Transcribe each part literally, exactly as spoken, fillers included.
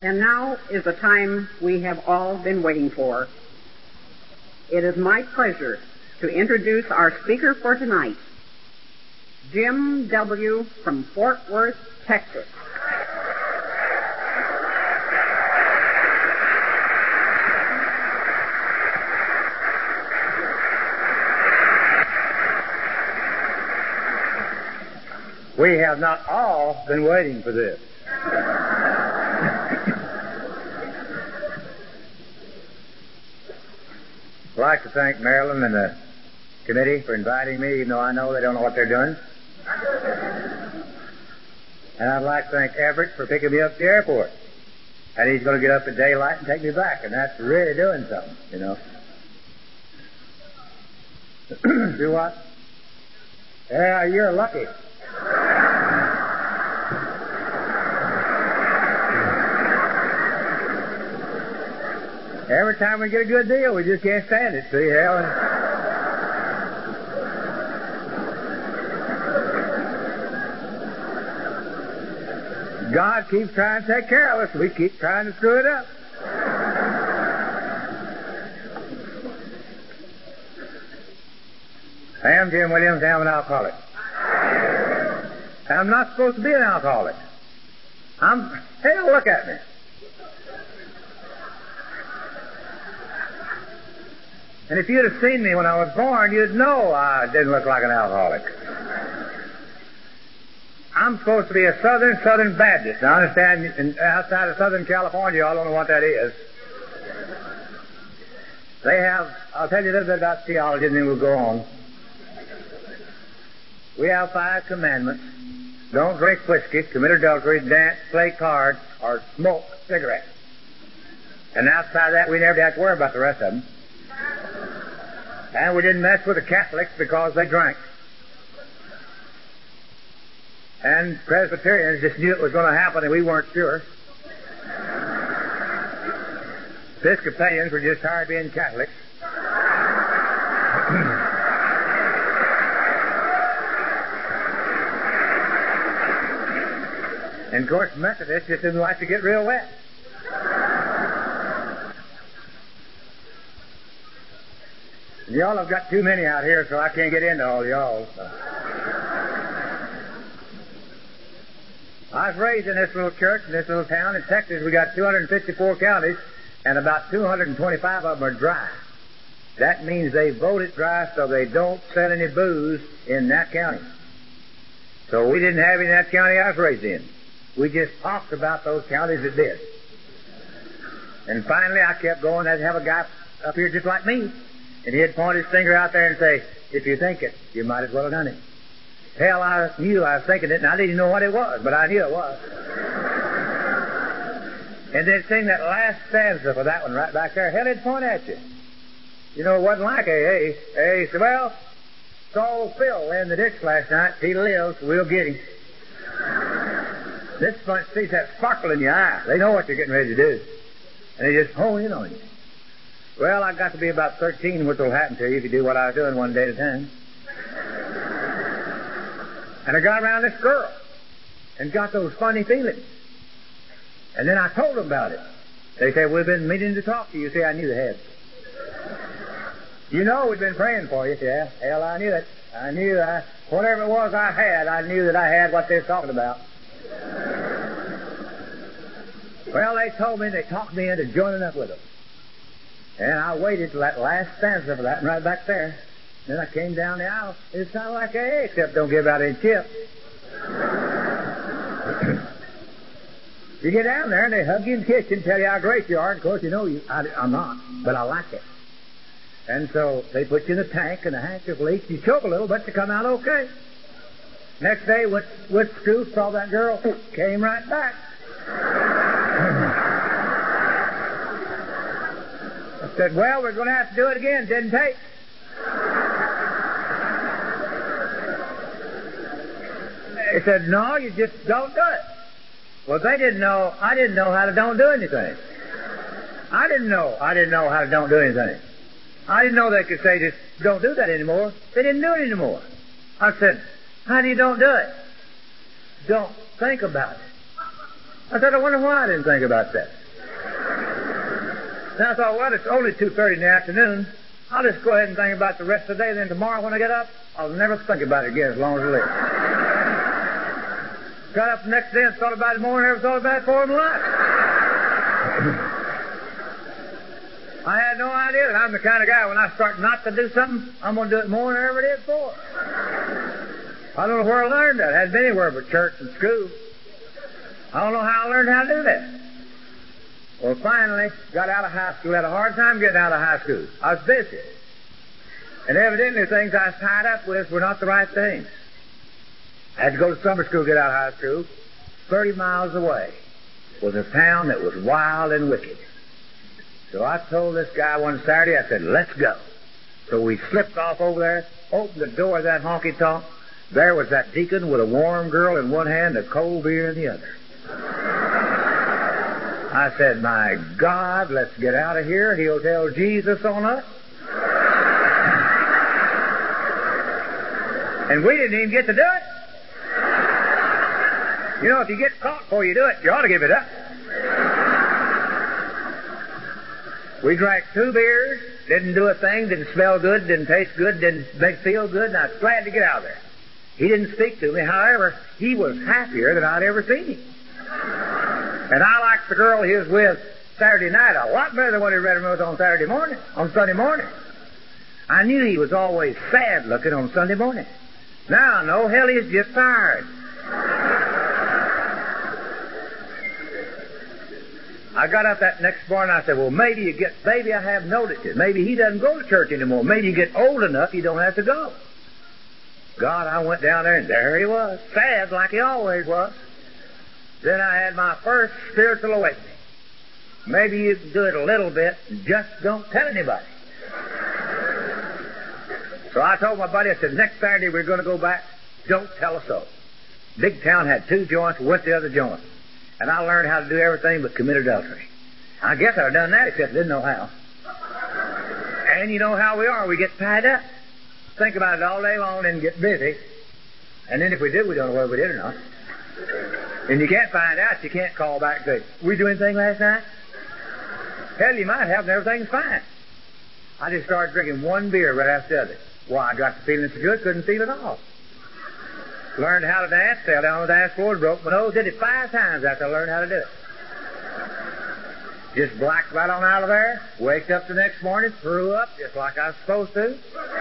And now is the time we have all been waiting for. It is my pleasure to introduce our speaker for tonight, Jim W. from Fort Worth, Texas. We have not all been waiting for this. I'd like to thank Marilyn and the committee for inviting me, even though I know they don't know what they're doing. And I'd like to thank Everett for picking me up at the airport. And he's going to get up at daylight and take me back, and that's really doing something, you know. Do what? Yeah, you're lucky. Every time we get a good deal, we just can't stand it, see, Helen? God keeps trying to take care of us. We keep trying to screw it up. I am Jim Williams. I am an alcoholic. I'm not supposed to be an alcoholic. I'm... Hell, look at me. And if you'd have seen me when I was born, you'd know I didn't look like an alcoholic. I'm supposed to be a Southern, Southern Baptist. Now, I understand, in, outside of Southern California, I don't know what that is. They have, I'll tell you a little bit about theology and then we'll go on. We have five commandments. Don't drink whiskey, commit adultery, dance, play cards, or smoke cigarettes. And outside of that, we never had to worry about the rest of them. And we didn't mess with the Catholics because they drank. And Presbyterians just knew it was going to happen and we weren't sure. Episcopalians were just tired of being Catholics. And of course Methodists just didn't like to get real wet. Y'all have got too many out here, so I can't get into all y'all. So. I was raised in this little church, in this little town. In Texas, we got two hundred fifty-four counties, and about two hundred twenty-five of them are dry. That means they vote it dry so they don't sell any booze in that county. So we didn't have any in that county I was raised in. We just talked about those counties that did. And finally, I kept going. I'd have a guy up here just like me. And he'd point his finger out there and say, if you think it, you might as well have done it. Hell, I knew I was thinking it, and I didn't know what it was, but I knew it was. And they'd sing that last stanza for that one right back there. Hell, he'd point at you. You know, it wasn't like, hey, hey, hey, he said, well, saw Phil in the ditch last night. He lives, we'll get him. This bunch sees that sparkle in your eye. They know what you're getting ready to do. And they just hone in on you. Well, I got to be about thirteen, which will happen to you if you do what I was doing one day at a time. And I got around this girl and got those funny feelings. And then I told them about it. They said, we've been meaning to talk to you. See, I knew they had. You know, we've been praying for you. Yeah, hell, I knew it. I knew I, whatever it was I had, I knew that I had what they were talking about. Well, they told me, they talked me into joining up with them. And I waited till that last stanza for that, and right back there. Then I came down the aisle. It sounded like A, except don't give out any chips. You get down there, and they hug you and kiss you and tell you how great you are. And of course, you know, you, I, I'm not, but I like it. And so they put you in the tank, and the handkerchief leaks. You choke a little, but you come out okay. Next day, went, went to school, saw that girl, came right back. I said, well, we're going to have to do it again. Didn't take. They said, no, you just don't do it. Well, they didn't know, I didn't know how to don't do anything. I didn't know, I didn't know how to don't do anything. I didn't know they could say just don't do that anymore. They didn't do it anymore. I said, how do you don't do it? Don't think about it. I said, I wonder why I didn't think about that. Then I thought, well, it's only two thirty in the afternoon. I'll just go ahead and think about the rest of the day. Then tomorrow when I get up, I'll never think about it again as long as I live. Got up the next day and thought about it more than I ever thought about it before in my life. I had no idea that I'm the kind of guy, when I start not to do something, I'm going to do it more than I ever did before. I don't know where I learned that. I hadn't been anywhere but church and school. I don't know how I learned how to do that. Well, finally, got out of high school. Had a hard time getting out of high school. I was busy. And evidently, things I was tied up with were not the right things. I had to go to summer school to get out of high school. Thirty miles away was a town that was wild and wicked. So I told this guy one Saturday, I said, let's go. So we slipped off over there, opened the door of that honky-tonk. There was that deacon with a warm girl in one hand and a cold beer in the other. I said, my God, let's get out of here. He'll tell Jesus on us. And we didn't even get to do it. You know, if you get caught before you do it, you ought to give it up. We drank two beers, didn't do a thing, didn't smell good, didn't taste good, didn't make feel good, and I was glad to get out of there. He didn't speak to me. However, he was happier than I'd ever seen him. And I liked the girl he was with Saturday night a lot better than what he read him with on Saturday morning, on Sunday morning. I knew he was always sad looking on Sunday morning. Now I know, hell, he's just tired. I got up that next morning and I said, well, maybe you get, maybe I have noticed it. Maybe he doesn't go to church anymore. Maybe you get old enough you don't have to go. God, I went down there and there he was, sad like he always was. Then I had my first spiritual awakening. Maybe you can do it a little bit and just don't tell anybody. So I told my buddy, I said, next Saturday we're going to go back. Don't tell a soul. Big town had two joints, went to the other joint. And I learned how to do everything but commit adultery. I guess I'd have done that except I didn't know how. And you know how we are. We get tied up. Think about it all day long and get busy. And then if we do, we don't know whether we did or not. And you can't find out. You can't call back and say, we do anything last night? Hell, you might have, and everything's fine. I just started drinking one beer right after the other. Why, I got the feeling so good, couldn't feel it all. Learned how to dance, fell down on the dance floor, broke my nose, did it five times after I learned how to do it. Just blacked right on out of there, waked up the next morning, threw up just like I was supposed to.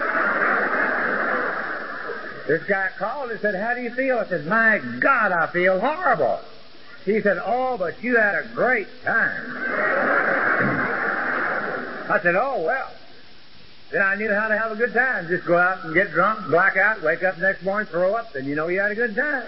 This guy called and said, how do you feel? I said, my God, I feel horrible. He said, oh, but you had a great time. I said, oh, well. Then I knew how to have a good time. Just go out and get drunk, black out, wake up the next morning, throw up, and you know you had a good time.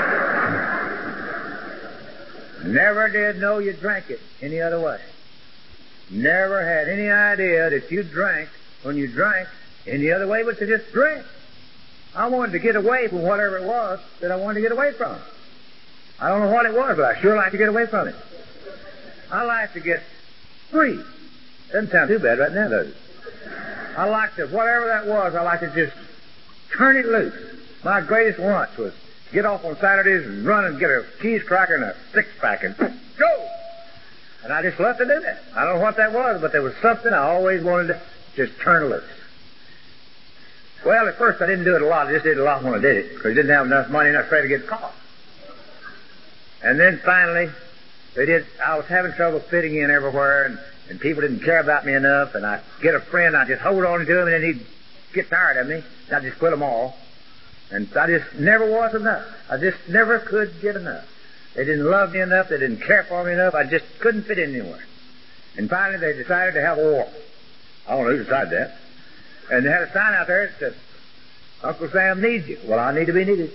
Never did know you drank it any other way. Never had any idea that you drank when you drank any other way but to just drink. I wanted to get away from whatever it was that I wanted to get away from. I don't know what it was, but I sure like to get away from it. I like to get free. Doesn't sound too bad right now, does it? I like to, whatever that was, I like to just turn it loose. My greatest lunch was get off on Saturdays and run and get a cheese cracker and a six-pack and go! And I just loved to do that. I don't know what that was, but there was something I always wanted to just turn loose. Well, at first I didn't do it a lot. I just did it a lot when I did it, because I didn't have enough money and I was afraid to get caught. And then finally, they did, I was having trouble fitting in everywhere, and And people didn't care about me enough, and I'd get a friend, I'd just hold on to him, and then he'd get tired of me, and I'd just quit them all. And I just never was enough. I just never could get enough. They didn't love me enough, they didn't care for me enough, I just couldn't fit in anywhere. And finally they decided to have a war. I don't know who decided that. And they had a sign out there that said, Uncle Sam needs you. Well, I need to be needed.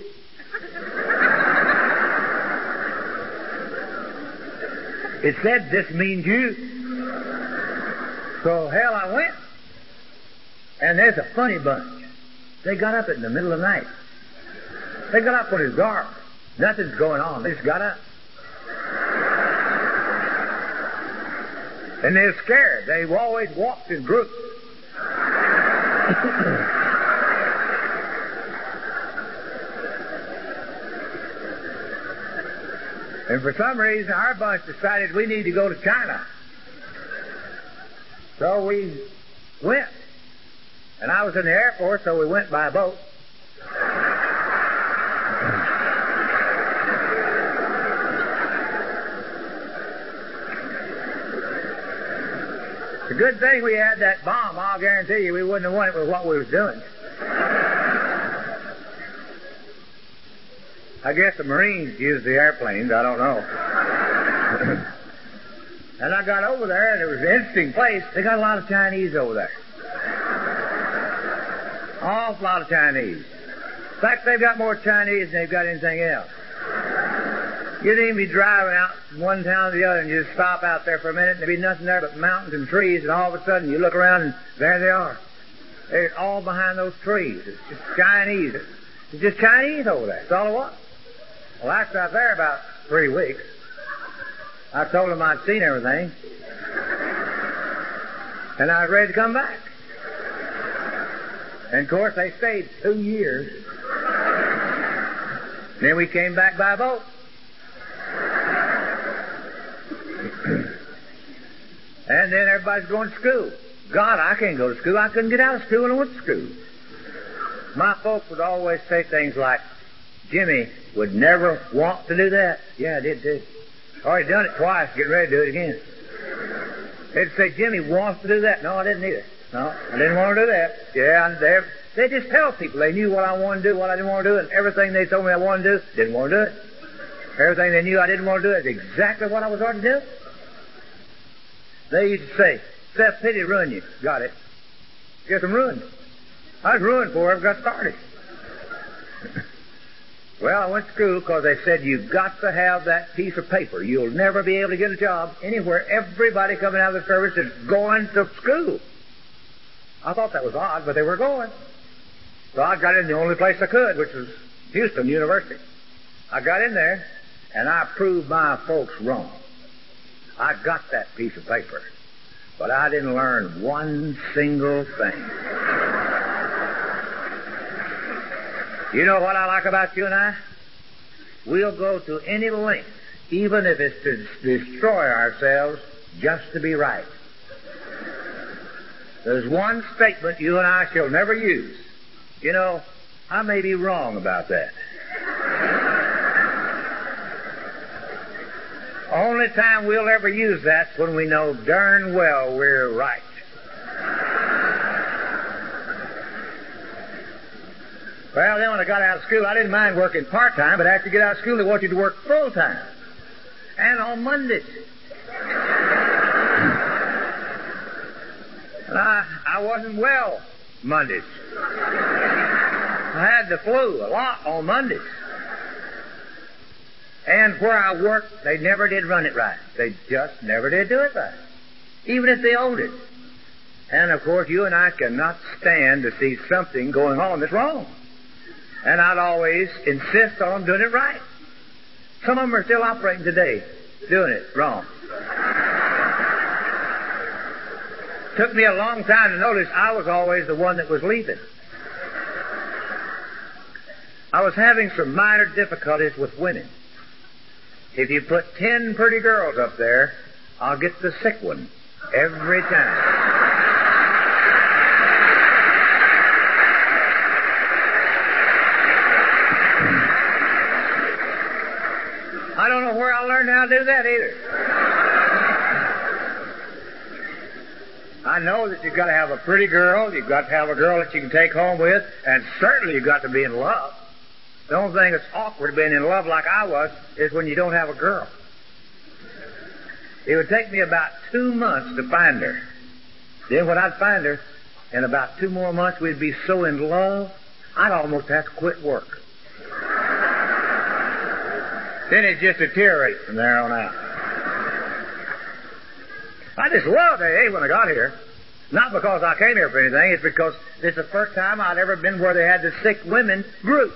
It said, this means you. So, hell, I went. And there's a funny bunch. They got up in the middle of the night. They got up when it's dark. Nothing's going on. They just got up. And they're scared. They've always walked in groups. And for some reason, our bunch decided we need to go to China. So we went. And I was in the Air Force, so we went by boat. It's a good thing we had that bomb. I'll guarantee you we wouldn't have won it with what we was doing. I guess the Marines used the airplanes. I don't know. And I got over there, and it was an interesting place. They got a lot of Chinese over there. Awful lot of Chinese. In fact, they've got more Chinese than they've got anything else. You'd even be driving out from one town to the other, and you just stop out there for a minute, and there'd be nothing there but mountains and trees, and all of a sudden you look around, and there they are. They're all behind those trees. It's just Chinese. It's just Chinese over there. That's all it was. Well, after I was there about three weeks, I told them I'd seen everything, and I was ready to come back. And, of course, they stayed two years. Then we came back by boat. And then everybody's going to school. God, I can't go to school. I couldn't get out of school when I went to school. My folks would always say things like, Jimmy would never want to do that. Yeah, I did too. Already done it twice, getting ready to do it again. They'd say, Jimmy wants to do that. No, I didn't either. No, I didn't want to do that. Yeah, they they just tell people they knew what I wanted to do, what I didn't want to do, and everything they told me I wanted to do, didn't want to do it. Everything they knew I didn't want to do is exactly what I was already doing. They used to say, Seth, pity to ruin you. Got it. Guess I'm ruined. I was ruined before I ever got started. Well, I went to school because they said, you've got to have that piece of paper. You'll never be able to get a job anywhere. Everybody coming out of the service is going to school. I thought that was odd, but they were going. So I got in the only place I could, which was Houston University. I got in there, and I proved my folks wrong. I got that piece of paper, but I didn't learn one single thing. You know what I like about you and I? We'll go to any length, even if it's to destroy ourselves, just to be right. There's one statement you and I shall never use. You know, I may be wrong about that. Only time we'll ever use that's when we know darn well we're right. Well, then when I got out of school, I didn't mind working part-time, but after you get out of school, they want you to work full-time. And on Mondays. And I, I wasn't well Mondays. I had the flu a lot on Mondays. And where I worked, they never did run it right. They just never did do it right. Even if they owned it. And, of course, you and I cannot stand to see something going on that's wrong. And I'd always insist on them doing it right. Some of them are still operating today, doing it wrong. Took me a long time to notice I was always the one that was leaving. I was having some minor difficulties with women. If you put ten pretty girls up there, I'll get the sick one every time. I don't know where I learned how to do that either. I know that you've got to have a pretty girl, you've got to have a girl that you can take home with, and certainly you've got to be in love. The only thing that's awkward being in love like I was is when you don't have a girl. It would take me about two months to find her. Then when I'd find her, in about two more months we'd be so in love, I'd almost have to quit work. Then it just deteriorates from there on out. I just loved A A when I got here. Not because I came here for anything, it's because it's the first time I'd ever been where they had the sick women grouped.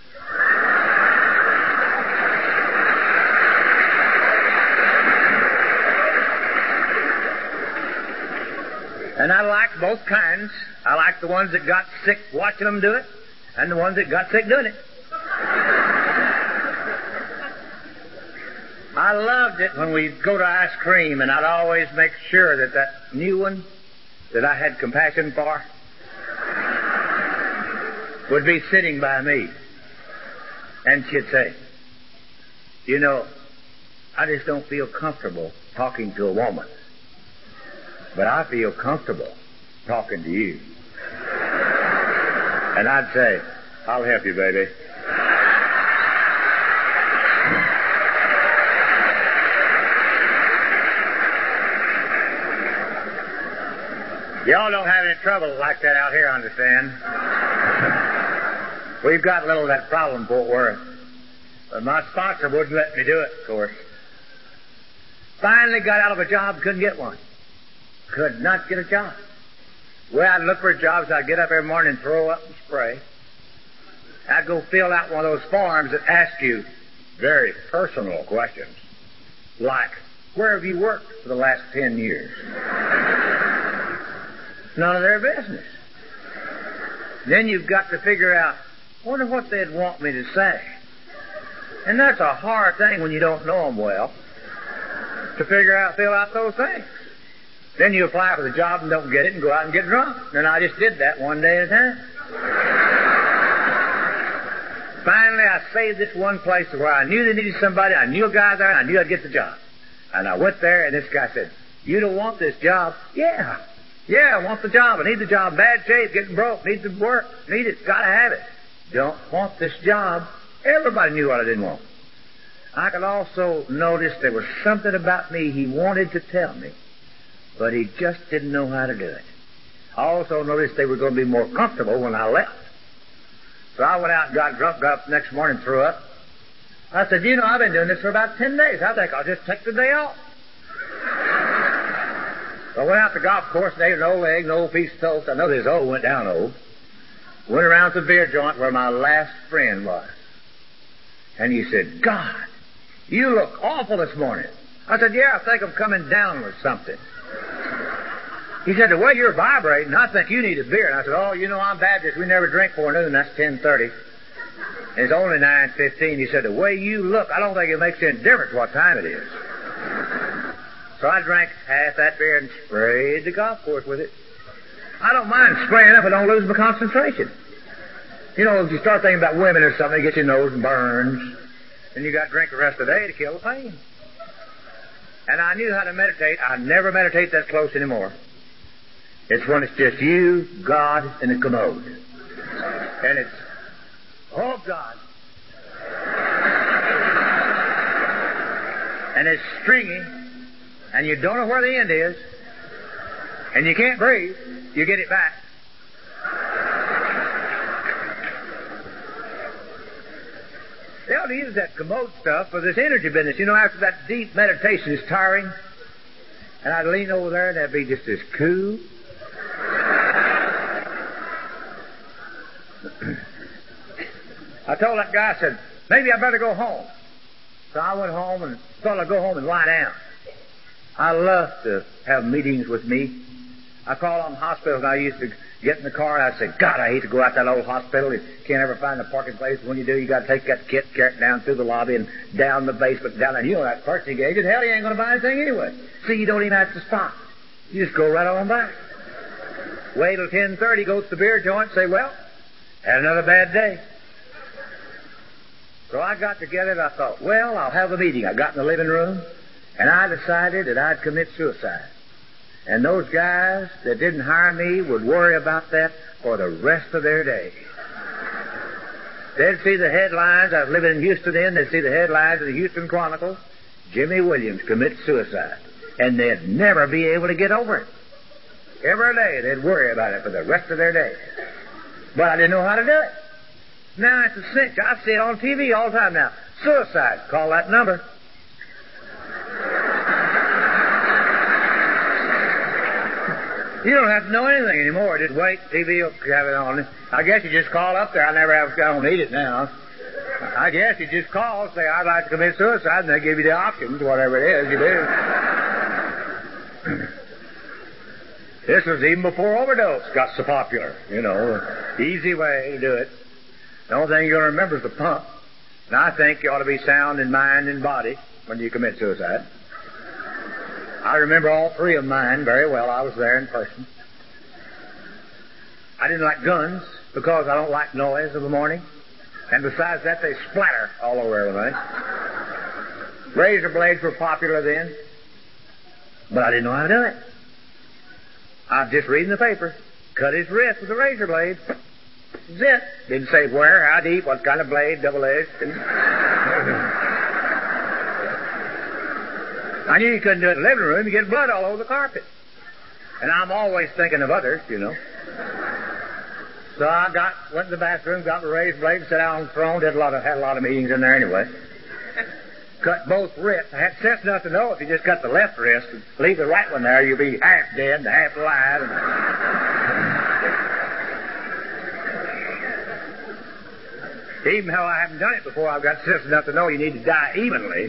And I liked both kinds. I liked the ones that got sick watching them do it, and the ones that got sick doing it. I loved it when we'd go to ice cream, and I'd always make sure that that new one that I had compassion for would be sitting by me. And she'd say, you know, I just don't feel comfortable talking to a woman, but I feel comfortable talking to you. And I'd say, I'll help you, baby. Y'all don't have any trouble like that out here, understand? We've got a little of that problem, Fort Worth. But my sponsor wouldn't let me do it, of course. Finally got out of a job, couldn't get one. Could not get a job. Well, I'd look for jobs. I'd get up every morning and throw up and spray. I'd go fill out one of those forms that ask you very personal questions. Like, where have you worked for the last ten years? None of their business. Then you've got to figure out, wonder what they'd want me to say. And that's a hard thing when you don't know them well, to figure out, fill out those things. Then you apply for the job and don't get it and go out and get drunk. And I just did that one day at a time. Finally, I saved this one place where I knew they needed somebody. I knew a guy there, and I knew I'd get the job. And I went there, and this guy said, you don't want this job? Yeah. Yeah, I want the job. I need the job. Bad shape, getting broke, need to work, need it, gotta have it. Don't want this job. Everybody knew what I didn't want. I could also notice there was something about me he wanted to tell me, but he just didn't know how to do it. I also noticed they were going to be more comfortable when I left. So I went out and got drunk, got up the next morning and threw up. I said, you know, I've been doing this for about ten days. I think I'll just take the day off. So I went out to the golf course and ate an old egg, an old piece of toast. I know this old went down old. Went around to the beer joint where my last friend was. And he said, God, you look awful this morning. I said, yeah, I think I'm coming down with something. He said, the way you're vibrating, I think you need a beer. And I said, oh, you know, I'm Baptist. We never drink before noon. That's ten thirty. It's only nine fifteen. He said, the way you look, I don't think it makes any difference what time it is. So I drank half that beer and sprayed the golf course with it. I don't mind spraying up. I don't lose my concentration. You know, if you start thinking about women or something, you get your nose and burns. And you got to drink the rest of the day to kill the pain. And I knew how to meditate. I never meditate that close anymore. It's when it's just you, God, and the commode. And it's, oh, God. And it's stringy, and you don't know where the end is, and you can't breathe. You get it back. They ought to use that commode stuff for this energy business. You know, after that deep meditation is tiring, and I'd lean over there and that'd be just as cool. I told that guy, I said, maybe I better go home. So I went home and thought I'd go home and lie down. I love to have meetings with me. I called on hospitals and I used to get in the car and I'd say, God, I hate to go out that old hospital. You can't ever find a parking place. When you do, you got to take that kit, carry it down through the lobby and down the basement, down there. You know that person you gave it. Hell, you ain't going to buy anything anyway. See, you don't even have to stop. You just go right on back. Wait till ten thirty, go to the beer joint and say, well, had another bad day. So I got together and I thought, well, I'll have a meeting. I got in the living room and I decided that I'd commit suicide. And those guys that didn't hire me would worry about that for the rest of their days. They'd see the headlines. I was living in Houston then. They'd see the headlines of the Houston Chronicle. Jimmy Williams commits suicide. And they'd never be able to get over it. Every day they'd worry about it for the rest of their days. But I didn't know how to do it. Now it's a cinch. I see it on T V all the time now. Suicide. Call that number. You don't have to know anything anymore. Just wait. T V will have it on. I guess you just call up there. I never have. I don't need it now. I guess you just call, say, I'd like to commit suicide, and they give you the options, whatever it is you do. This was even before overdose got so popular. You know, easy way to do it. The only thing you're going to remember is the pump. And I think you ought to be sound in mind and body. when you commit suicide. I remember all three of mine very well. I was there in person. I didn't like guns because I don't like noise in the morning. And besides that, they splatter all over everything. Razor blades were popular then. But I didn't know how to do it. I was just reading the paper. Cut his wrist with a razor blade. That's it. Didn't say where, how deep, what kind of blade, double-edged. I knew you couldn't do it in the living room. You get blood all over the carpet. And I'm always thinking of others, you know. So I got, went to the bathroom, got the razor blade, sat down on the throne, did a lot of, had a lot of meetings in there anyway. Cut both wrists. I had sense enough to know if you just cut the left wrist and leave the right one there, you'll be half dead and half alive. And even though I haven't done it before, I've got sense enough to know you need to die evenly.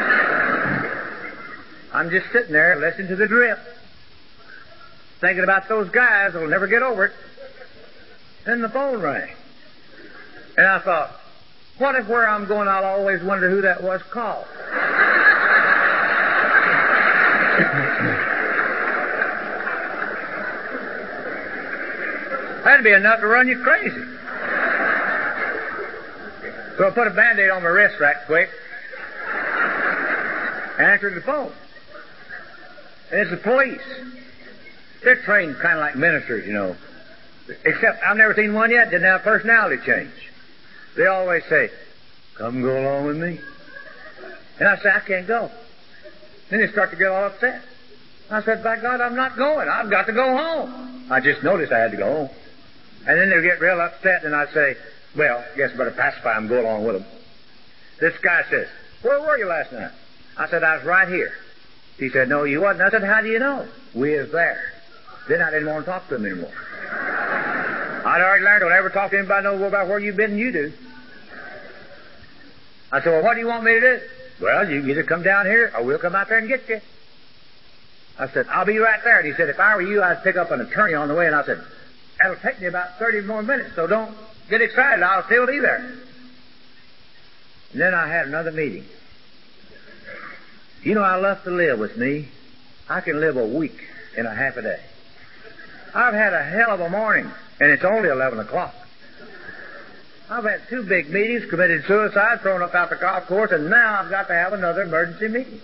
I'm just sitting there listening to the drip, thinking about those guys that'll never get over it. Then the phone rang. And I thought, what if where I'm going I'll always wonder who that was called? That'd be enough to run you crazy. So I put a Band-Aid on my wrist right quick and answered the phone. And it's the police. They're trained kind of like ministers, you know. Except I've never seen one yet didn't have personality change. They always say, come go along with me. And I say, I can't go. Then they start to get all upset. I said, by God, I'm not going. I've got to go home. I just noticed I had to go home. And then they get real upset, and I say, well, I guess I better pacify them, go along with them. This guy says, where were you last night? I said, I was right here. He said, no, you wasn't. I said, how do you know? We was there. Then I didn't want to talk to him anymore. I'd already learned don't ever talk to anybody no more about where you've been than you do. I said, well, what do you want me to do? Well, you can either come down here or we'll come out there and get you. I said, I'll be right there. And he said, if I were you, I'd pick up an attorney on the way. And I said, that'll take me about thirty more minutes, so don't get excited. I'll still be there. And then I had another meeting. You know, I love to live with me. I can live a week in a half a day. I've had a hell of a morning, and it's only eleven o'clock. I've had two big meetings, committed suicide, thrown up out the golf course, and now I've got to have another emergency meeting.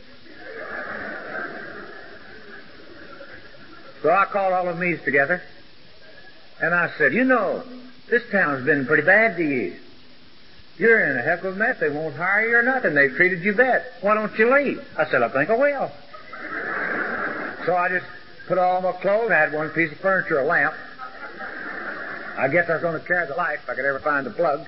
So I called all of these together, and I said, you know, this town's been pretty bad to you. You're in a heck of a mess. They won't hire you or nothing. They've treated you bad. Why don't you leave? I said, I think I will. So I just put all my clothes. I had one piece of furniture, a lamp. I guess I was going to carry the light if I could ever find the plug.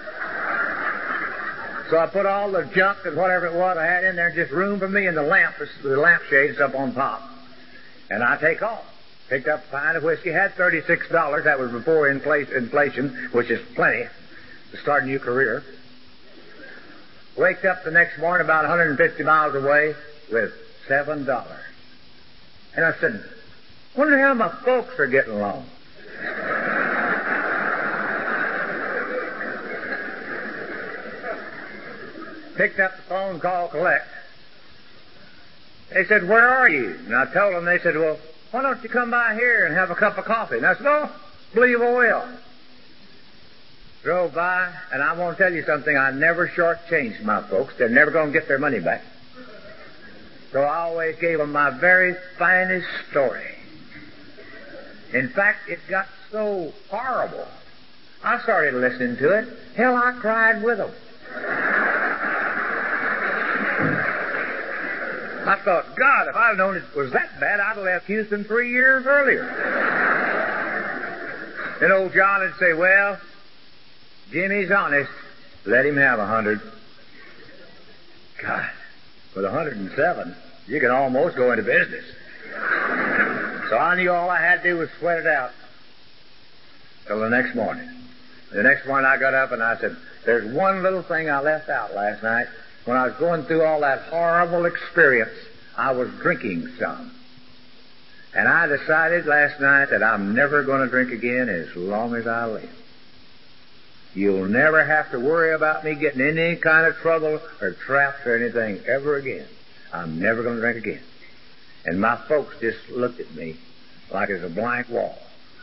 So I put all the junk and whatever it was I had in there, just room for me and the lamp, the lampshades up on top. And I take off. Picked up a pint of whiskey, had thirty-six dollars. That was before inflation, which is plenty to start a new career. Waked up the next morning about one hundred fifty miles away with seven dollars. And I said, wonder how my folks are getting along. Picked up the phone, called collect. They said, where are you? And I told them, they said, well, why don't you come by here and have a cup of coffee? And I said, oh, believe I will. Drove by, and I want to tell you something. I never shortchanged my folks. They're never going to get their money back. So I always gave them my very finest story. In fact, it got so horrible, I started listening to it. Hell, I cried with them. I thought, God, if I'd known it was that bad, I'd have left Houston three years earlier. Then old John would say, well, Jimmy's honest. Let him have a hundred. God, with a hundred and seven, you can almost go into business. So I knew all I had to do was sweat it out till the next morning. The next morning I got up and I said, there's one little thing I left out last night. When I was going through all that horrible experience, I was drinking some. And I decided last night that I'm never going to drink again as long as I live. You'll never have to worry about me getting in any kind of trouble or trapped or anything ever again. I'm never going to drink again. And my folks just looked at me like it was a blank wall.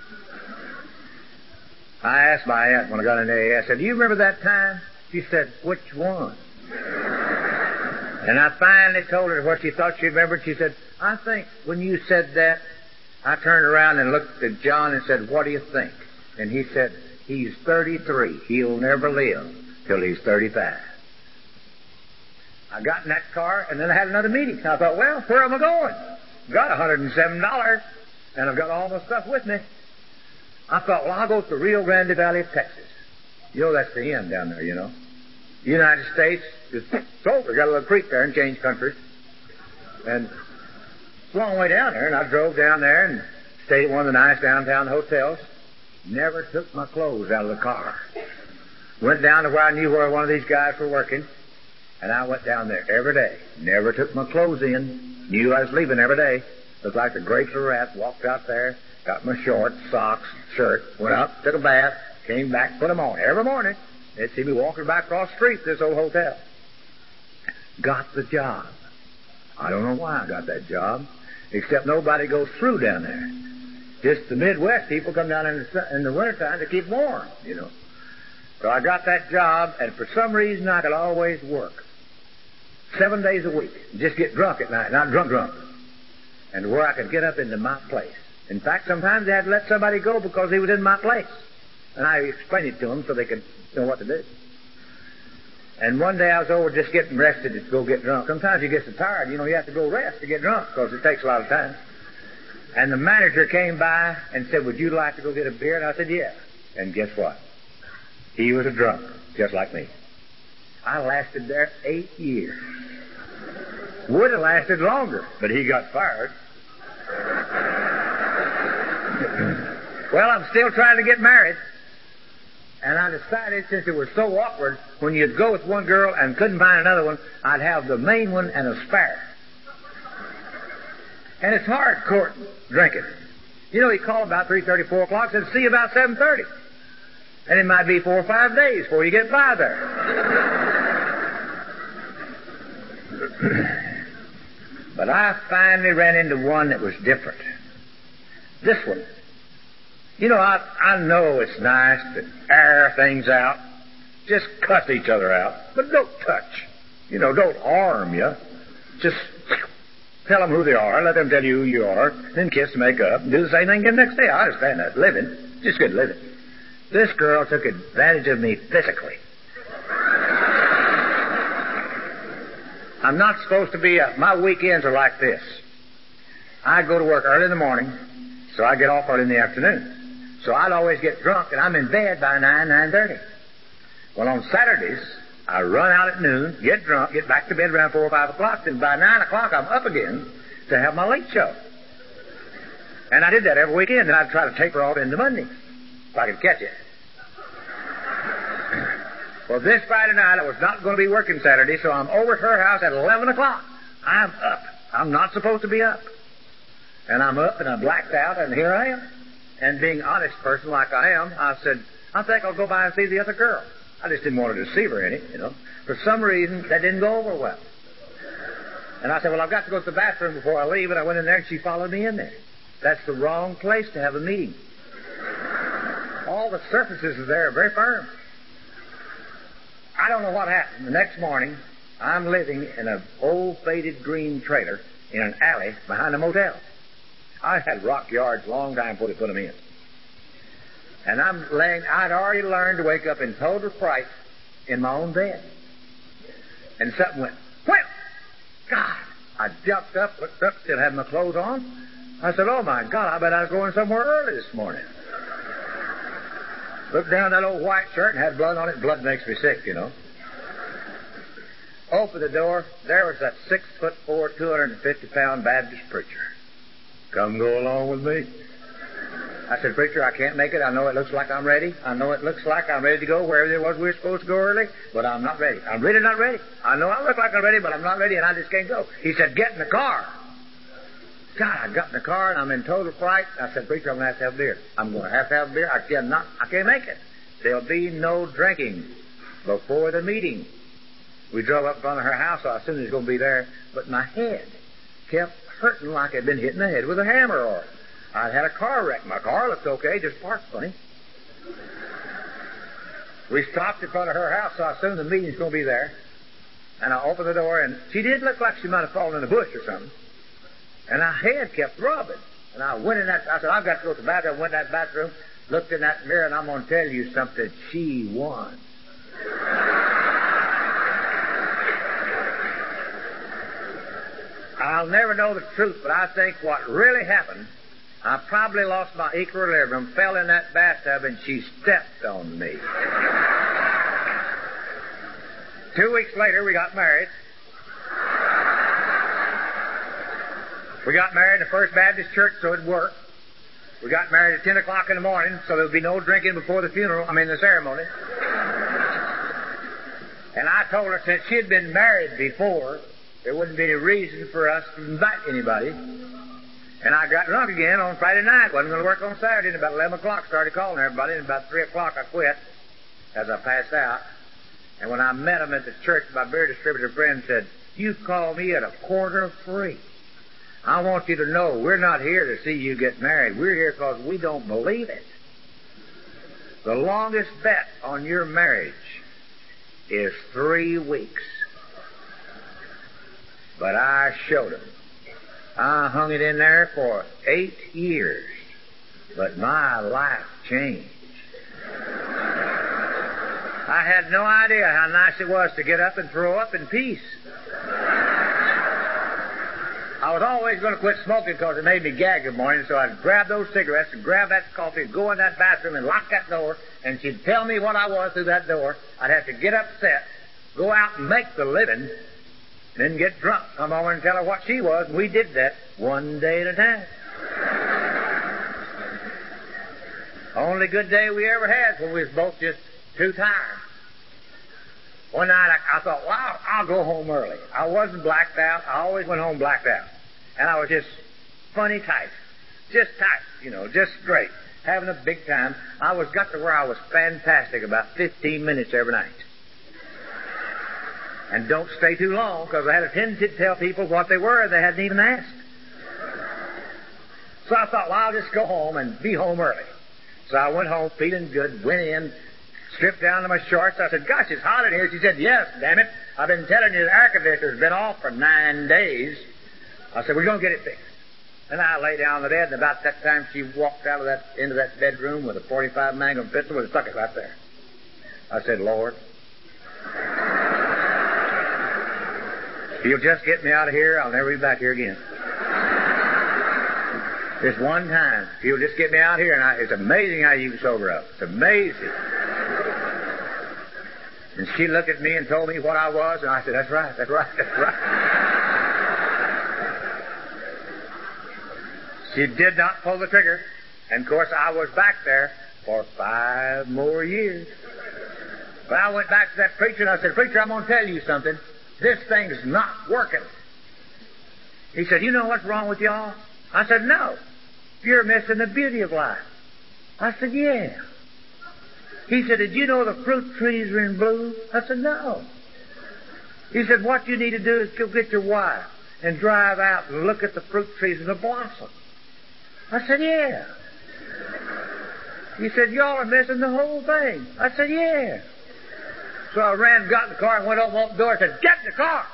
I asked my aunt when I got in there, I said, do you remember that time? She said, which one? And I finally told her what she thought she remembered. She said, I think when you said that, I turned around and looked at John and said, what do you think? And he said, he's thirty-three. He'll never live till he's thirty-five. I got in that car, and then I had another meeting. I thought, well, where am I going? Got one hundred seven dollars, and I've got all my stuff with me. I thought, well, I'll go to the Rio Grande Valley of Texas. You know, that's the end down there, you know. The United States, it's over. Got a little creek there and changed countries. And it's a long way down there, and I drove down there and stayed at one of the nice downtown hotels. Never took my clothes out of the car. Went down to where I knew where one of these guys were working, and I went down there every day. Never took my clothes in. Knew I was leaving every day. Looked like the grapes of wrath. Walked out there, got my shorts, socks, shirt, went up, took a bath, came back, put them on every morning. They'd see me walking back across the street to this old hotel. Got the job. I don't know why I got that job, except nobody goes through down there. Just the Midwest people come down in the, in the wintertime to keep warm, you know. So I got that job, and for some reason I could always work. Seven days a week. Just get drunk at night. Not drunk drunk. And where I could get up into my place. In fact, sometimes they had to let somebody go because he was in my place. And I explained it to them so they could know what to do. And one day I was over just getting rested to go get drunk. Sometimes you get so tired, you know, you have to go rest to get drunk because it takes a lot of time. And the manager came by and said, would you like to go get a beer? And I said, yeah. And guess what? He was a drunk, just like me. I lasted there eight years. Would have lasted longer, but he got fired. Well, I'm still trying to get married. And I decided, since it was so awkward, when you'd go with one girl and couldn't find another one, I'd have the main one and a spare. And it's hard courting, drinking. You know, he called about three thirty, four o'clock, said, see you about seven thirty. And it might be four or five days before you get by there. But I finally ran into one that was different. This one. You know, I, I know it's nice to air things out. Just cuss each other out. But don't touch. You know, don't harm you. Just tell them who they are. Let them tell you who you are. Then kiss and make up. And do the same thing again next day. I understand that. Living. Just good living. This girl took advantage of me physically. I'm not supposed to be up. My weekends are like this. I go to work early in the morning, so I get off early in the afternoon. So I'd always get drunk, and I'm in bed by nine, nine thirty. Well, on Saturdays, I run out at noon, get drunk, get back to bed around four or five o'clock, and by nine o'clock I'm up again to have my late show. And I did that every weekend, and I'd try to taper off into Monday if I could catch it. Well, this Friday night I was not going to be working Saturday, so I'm over at her house at eleven o'clock. I'm up. I'm not supposed to be up. And I'm up, and I'm blacked out, and here I am. And being an honest person like I am, I said, I think I'll go by and see the other girl. I just didn't want to deceive her any, you know. For some reason, that didn't go over well. And I said, well, I've got to go to the bathroom before I leave. And I went in there, and she followed me in there. That's the wrong place to have a meeting. All the surfaces there are very firm. I don't know what happened. The next morning, I'm living in an old faded green trailer in an alley behind a motel. I had rock yards a long time before they put them in. And I'm laying, I'd already learned to wake up in total fright in my own bed. And something went, well, God! I jumped up, looked up, still had my clothes on. I said, oh my God, I bet I was going somewhere early this morning. Looked down that old white shirt and had blood on it. Blood makes me sick, you know. Opened the door. There was that six foot four, two hundred fifty pound Baptist preacher. Come go along with me. I said, preacher, I can't make it. I know it looks like I'm ready. I know it looks like I'm ready to go wherever it was we were supposed to go early, but I'm not ready. I'm really not ready. I know I look like I'm ready, but I'm not ready, and I just can't go. He said, get in the car. God, I got in the car, and I'm in total fright. I said, preacher, I'm going to have to have a beer. I'm going to have to have a beer. I cannot, I can't make it. there'll be no drinking before the meeting. We drove up in front of her house. So I assumed he was going to be there. But my head kept hurting like I'd been hit in the head with a hammer or I'd had a car wreck. My car looked okay, just parked funny. We stopped in front of her house, so I assumed the meeting's going to be there. And I opened the door, and she did look like she might have fallen in a bush or something. And her head kept throbbing. And I went in that, I said, I've got to go to the bathroom. I went in that bathroom, looked in that mirror, and I'm going to tell you something. She won. I'll never know the truth, but I think what really happened, I probably lost my equilibrium, fell in that bathtub, and she stepped on me. Two weeks later, we got married. We got married in the First Baptist Church, so it'd work. We got married at ten o'clock in the morning, so there'd be no drinking before the funeral, I mean the ceremony. And I told her since she'd been married before, there wouldn't be any reason for us to invite anybody. And I got drunk again on Friday night. Wasn't going to work on Saturday. And about eleven o'clock, started calling everybody. And about three o'clock, I quit as I passed out. And when I met them at the church, my beer distributor friend said, "You call me at a quarter of three. I want you to know we're not here to see you get married. We're here because we don't believe it. The longest bet on your marriage is three weeks." But I showed them. I hung it in there for eight years. But my life changed. I had no idea how nice it was to get up and throw up in peace. I was always going to quit smoking because it made me gag in the morning, so I'd grab those cigarettes and grab that coffee and go in that bathroom and lock that door, and she'd tell me what I was through that door. I'd have to get upset, go out and make the living, then get drunk, come over and tell her what she was, and we did that one day at a time. Only good day we ever had when we was both just too tired. One night I, I thought, well, I'll, I'll go home early. I wasn't blacked out. I always went home blacked out. And I was just funny tight. Just tight, you know, just great. Having a big time. I was got to where I was fantastic about fifteen minutes every night. And don't stay too long, because I had a tendency to tell people what they were they hadn't even asked. So I thought, well, I'll just go home and be home early. So I went home feeling good, went in, stripped down to my shorts. I said, gosh, it's hot in here. She said, yes, damn it. I've been telling you the air conditioner's been off for nine days. I said, we're going to get it fixed. And I lay down on the bed, and about that time she walked out of that into that bedroom with a forty-five Magnum pistol and stuck it right there. I said, Lord, if you'll just get me out of here, I'll never be back here again. This one time, if you'll just get me out here, and I, it's amazing how you can sober up. It's amazing. And she looked at me and told me what I was, and I said, that's right, that's right, that's right. She did not pull the trigger. And, of course, I was back there for five more years. But I went back to that preacher, and I said, preacher, I'm going to tell you something. This thing's not working. He said, you know what's wrong with y'all? I said, no. You're missing the beauty of life. I said, yeah. He said, did you know the fruit trees are in bloom? I said, no. He said, what you need to do is go get your wife and drive out and look at the fruit trees and the blossom. I said, yeah. He said, y'all are missing the whole thing. I said, yeah. So I ran, got in the car, and went open the door and said, get in the car.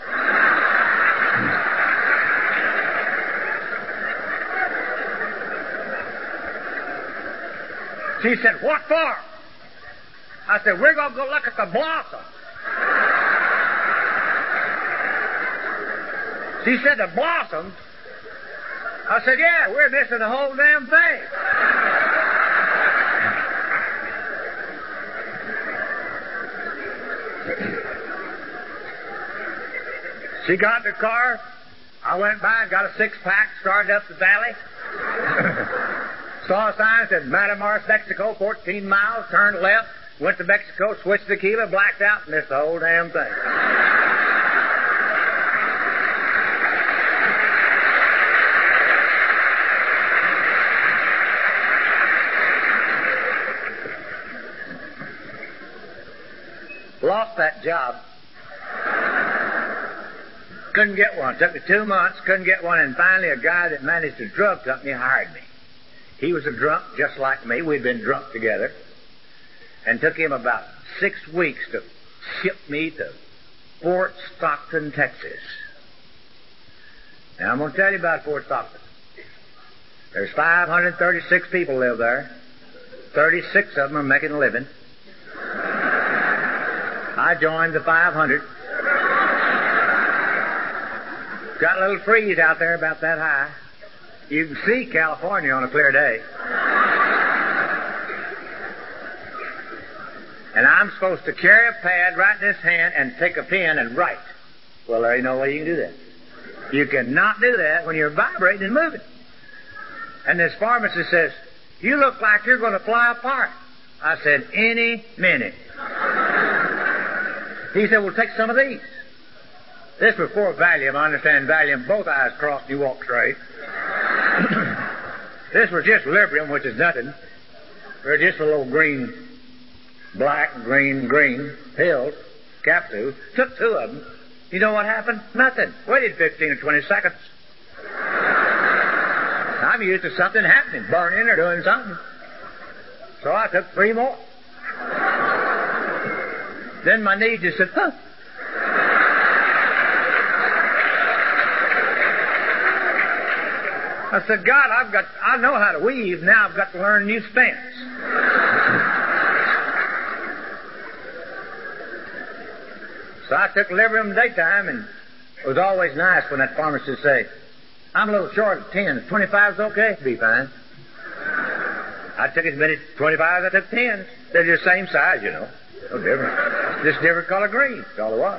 She said, what for? I said, we're going to go look at the blossom. She said, the blossoms? I said, yeah, we're missing the whole damn thing. She got in the car. I went by and got a six-pack, started up the valley. Saw a sign that said, Matamoros, Mexico, fourteen miles, turned left, went to Mexico, switched the tequila, blacked out, and missed the whole damn thing. lost that job. Couldn't get one. Took me two months, couldn't get one, and finally a guy that managed a drug company hired me. He was a drunk just like me. We'd been drunk together. And took him about six weeks to ship me to Fort Stockton, Texas. Now, I'm going to tell you about Fort Stockton. There's five hundred thirty-six people live there. thirty-six of them are making a living. I joined the five hundred. Got a little freeze out there about that high. You can see California on a clear day. And I'm supposed to carry a pad right in this hand and take a pen and write. Well, there ain't no way you can do that. You cannot do that when you're vibrating and moving. And this pharmacist says, you look like you're going to fly apart. I said, any minute. He said, well, take some of these. This was before Valium. I understand Valium. Both eyes crossed and you walk straight. This was just Librium, which is nothing. They're just a little green, black, green, green pills, capsules. Took two of them. You know what happened? Nothing. Waited fifteen or twenty seconds. I'm used to something happening, burning or doing something. So I took three more. Then my knee just said, huh. I said, God, I've got, I know how to weave. Now I've got to learn a new stance. So I took Librium daytime, and it was always nice when that pharmacist would say, I'm a little short of ten. twenty-five's okay? Be fine. I took as many twenty-fives, I took tens. They're just the same size, you know. No different. Just different color green. That's all it was.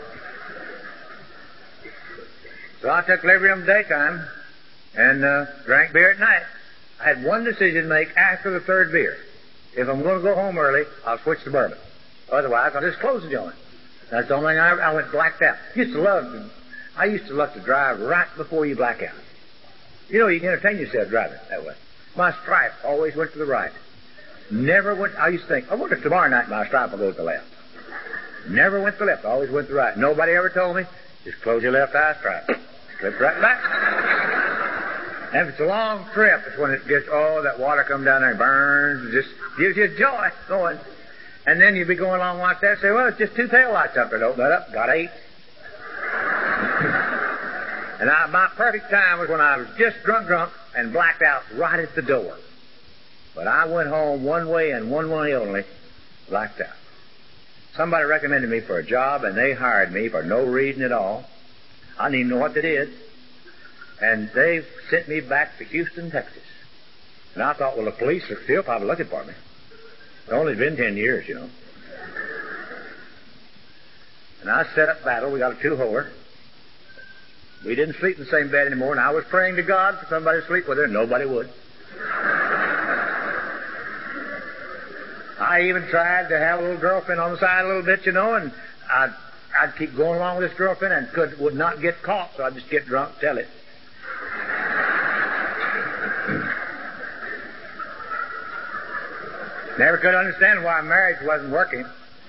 So I took Librium daytime and uh, drank beer at night. I had one decision to make after the third beer. If I'm going to go home early, I'll switch to bourbon. Otherwise, I'll just close the joint. That's the only thing I, I went blacked out. Used to love to, I used to love to drive right before you black out. You know, you can entertain yourself driving that way. My stripe always went to the right. Never went, I used to think, I wonder if tomorrow night my stripe will go to the left. Never went to the left, always went to the right. Nobody ever told me, just close your left eye stripe. Slip right back. And if it's a long trip, it's when it gets, oh, that water comes down there and burns. It just gives you joy going. And then you'd be going along like that and say, well, it's just two taillights up there. Open that up. Got eight. And I, my perfect time was when I was just drunk, drunk, and blacked out right at the door. But I went home one way and one way only, blacked out. Somebody recommended me for a job, and they hired me for no reason at all. I didn't even know what they did. And they sent me back to Houston, Texas. And I thought, well, the police are still probably looking for me. It's only been ten years, you know. And I set up battle. We got a two-holer. We didn't sleep in the same bed anymore, and I was praying to God for somebody to sleep with her, and nobody would. I even tried to have a little girlfriend on the side a little bit, you know, and I'd, I'd keep going along with this girlfriend and could would not get caught, so I'd just get drunk and tell it. Never could understand why marriage wasn't working.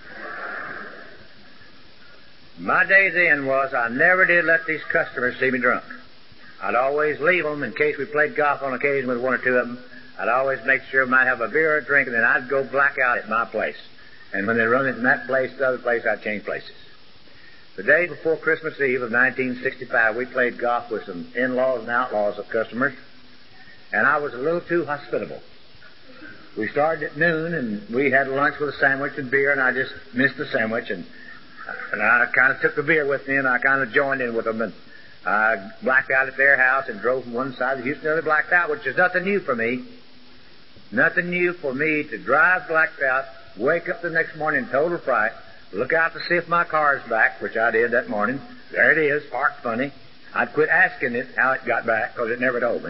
My day then was I never did let these customers see me drunk. I'd always leave them in case we played golf on occasion with one or two of them. I'd always make sure we might have a beer or a drink, and then I'd go black out at my place. And when they run it from that place to the other place, I'd change places. The day before Christmas Eve of nineteen sixty-five, we played golf with some in-laws and outlaws of customers, and I was a little too hospitable. We started at noon, and we had lunch with a sandwich and beer, and I just missed the sandwich, and, and I kind of took the beer with me, and I kind of joined in with them, and I blacked out at their house and drove from one side of Houston to the other, blacked out, which is nothing new for me. Nothing new for me to drive blacked out, wake up the next morning in total fright, look out to see if my car's back, which I did that morning. There it is, parked funny. I'd quit asking it how it got back, because it never told me.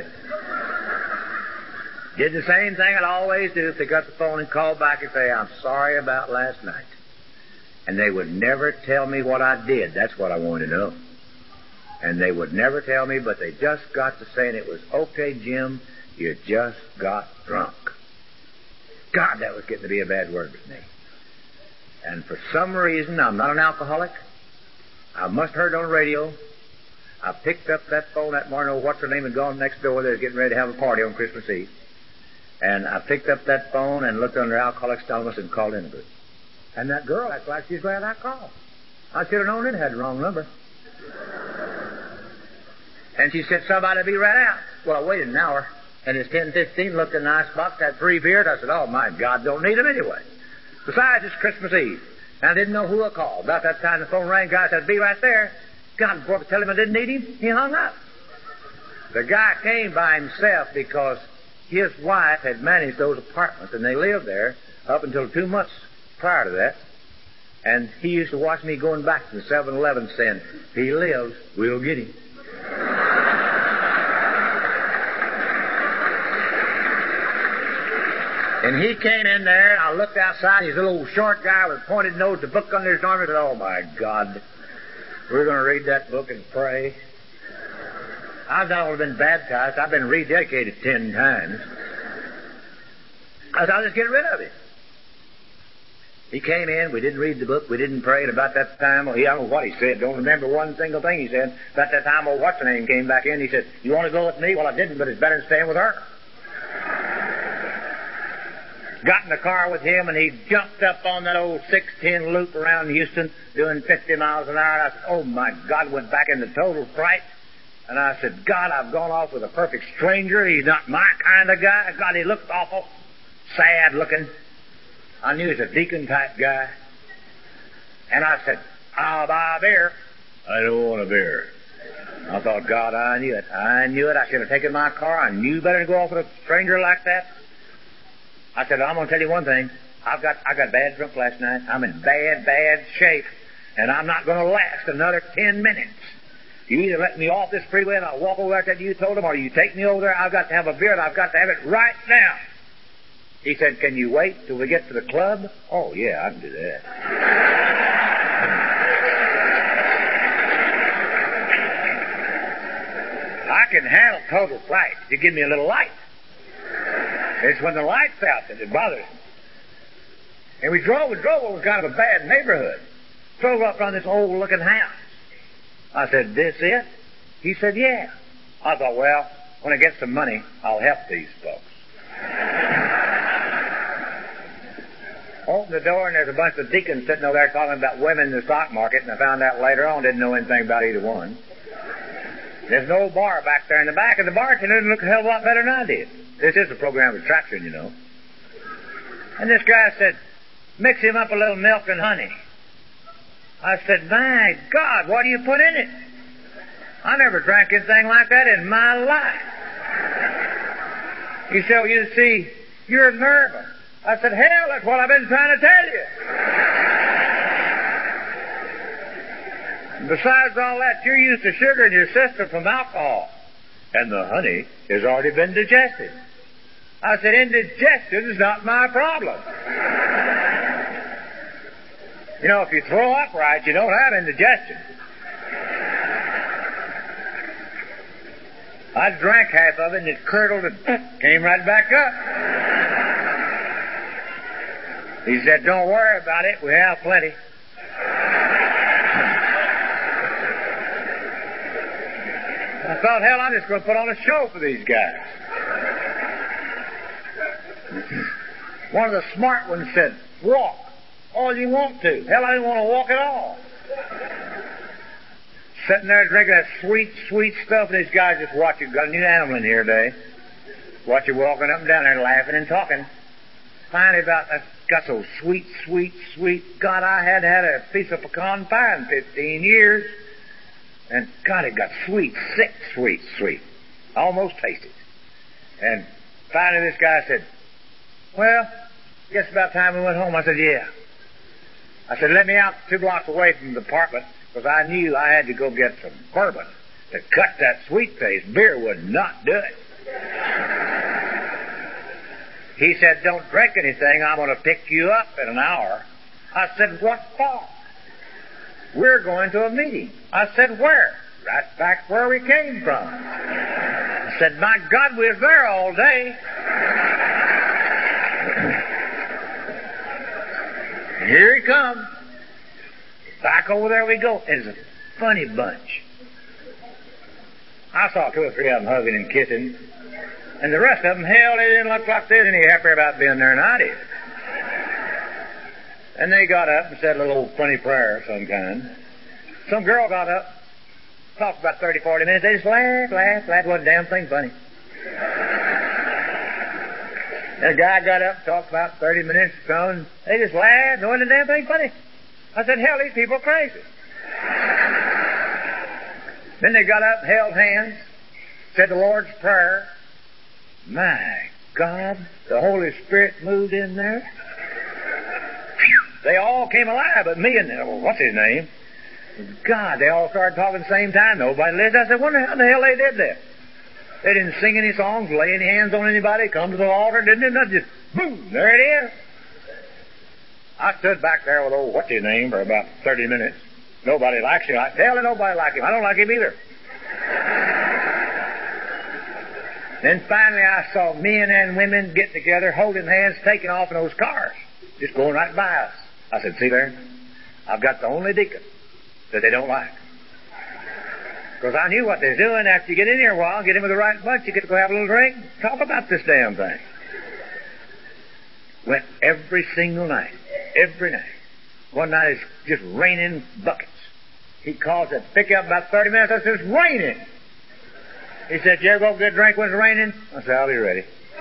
Did the same thing I'd always do, pick up the phone and call back and say, I'm sorry about last night. And they would never tell me what I did. That's what I wanted to know. And they would never tell me, but they just got to saying it was, okay, Jim, you just got drunk. God, that was getting to be a bad word with me. And for some reason, I'm not an alcoholic. I must have heard it on the radio. I picked up that phone that morning. Oh, what's her name had gone next door. They were getting ready to have a party on Christmas Eve. And I picked up that phone and looked under Alcoholics Anonymous and called into it. And that girl acted like she's glad I called. I should have known it had the wrong number. And she said, somebody be right out. Well, I waited an hour. And it's ten fifteen, looked in the icebox, had three beers. I said, oh, my God, don't need them anyway. Besides, it's Christmas Eve. And I didn't know who I called. About that time the phone rang, guy said, be right there. God, before I could tell him I didn't need him, he hung up. The guy came by himself because his wife had managed those apartments, and they lived there up until two months prior to that. And he used to watch me going back to the seven eleven saying, he lives, we'll get him. And he came in there, and I looked outside, and he's a little short guy with a pointed nose, the book under his arm, and I said, oh, my God, we're going to read that book and pray. I've not only been baptized, I've been rededicated ten times. I said, I'll just get rid of it. He came in, we didn't read the book, we didn't pray, and about that time, well, he, I don't know what he said, don't remember one single thing he said. About that time, old what's-her-name came back in, he said, you want to go with me? Well, I didn't, but it's better than staying with her. Got in the car with him, and he jumped up on that old six ten loop around Houston, doing fifty miles an hour, and I said, oh, my God, went back into total fright. And I said, God, I've gone off with a perfect stranger. He's not my kind of guy. God, he looked awful sad looking. I knew he was a deacon-type guy. And I said, I'll buy a beer. I don't want a beer. I thought, God, I knew it. I knew it. I should have taken my car. I knew better to go off with a stranger like that. I said, I'm going to tell you one thing. I've got, I got bad drunk last night. I'm in bad, bad shape. And I'm not going to last another ten minutes. You either let me off this freeway and I'll walk over there that you told him, or you take me over there. I've got to have a beer, and I've got to have it right now. He said, can you wait till we get to the club? Oh, yeah, I can do that. I can handle total flight if you give me a little light. It's when the light's out that it bothers me. And we drove, we drove over kind of a bad neighborhood. Drove up on this old-looking house. I said, this it? He said, yeah. I thought, well, when I get some money, I'll help these folks. Opened the door, and there's a bunch of deacons sitting over there talking about women in the stock market, and I found out later on, didn't know anything about either one. There's no bar back there in the back, and the bartender didn't look a hell of a lot better than I did. This is a program of attraction, you know. And this guy said, mix him up a little milk and honey. I said, my God, what do you put in it? I never drank anything like that in my life. He said, well, you see, you're nervous. I said, hell, that's what I've been trying to tell you. Besides all that, you're used to sugar in your system from alcohol. And the honey has already been digested. I said, indigestion is not my problem. You know, if you throw up right, you don't have indigestion. I drank half of it, and it curdled and came right back up. He said, don't worry about it. We have plenty. I thought, hell, I'm just going to put on a show for these guys. One of the smart ones said, walk all you want to. Hell, I didn't want to walk at all. Sitting there drinking that sweet, sweet stuff, and these guys just watch you. Got a new animal in here today. Watch you walking up and down there laughing and talking. Finally, about that got so sweet, sweet, sweet. God, I hadn't had a piece of pecan pie in fifteen years. And God, it got sweet, sick, sweet, sweet. I almost tasted it. And finally this guy said, well, guess about time we went home. I said, yeah. I said, let me out two blocks away from the apartment, because I knew I had to go get some bourbon to cut that sweet taste. Beer would not do it. He said, don't drink anything. I'm going to pick you up in an hour. I said, what for? We're going to a meeting. I said, where? Right back where we came from. I said, my God, we was there all day. Here he comes. Back over there we go. It's a funny bunch. I saw two or three of them hugging and kissing. And the rest of them, hell, they didn't look like they was any happier about being there than I did. And they got up and said a little funny prayer of some kind. Some girl got up, talked about thirty, forty minutes. They just laughed, laughed, laughed. Wasn't a damn thing funny. And a guy got up, talked about thirty minutes or so, and they just laughed. Wasn't a damn thing funny. I said, hell, these people are crazy. Then they got up, held hands, said the Lord's Prayer. My God, the Holy Spirit moved in there. They all came alive, but me and, well, what's his name? God, they all started talking at the same time. Nobody listened. I said, wonder how the hell they did that. They didn't sing any songs, lay any hands on anybody, come to the altar, didn't do nothing. Just, boom, there it is. I stood back there with old what's his name for about thirty minutes. Nobody likes him. I tell you, nobody likes him. I don't like him either. Then finally I saw men and women get together, holding hands, taking off in those cars, just going right by us. I said, see there? I've got the only deacon that they don't like. Because I knew what they're doing. After you get in here a while, get in with the right bunch, you get to go have a little drink, talk about this damn thing. Went every single night. Every night. One night it's just raining buckets. He calls it, pick you up about thirty minutes. I said, it's raining. He said, you ever go get a drink when it's raining? I said, I'll be ready.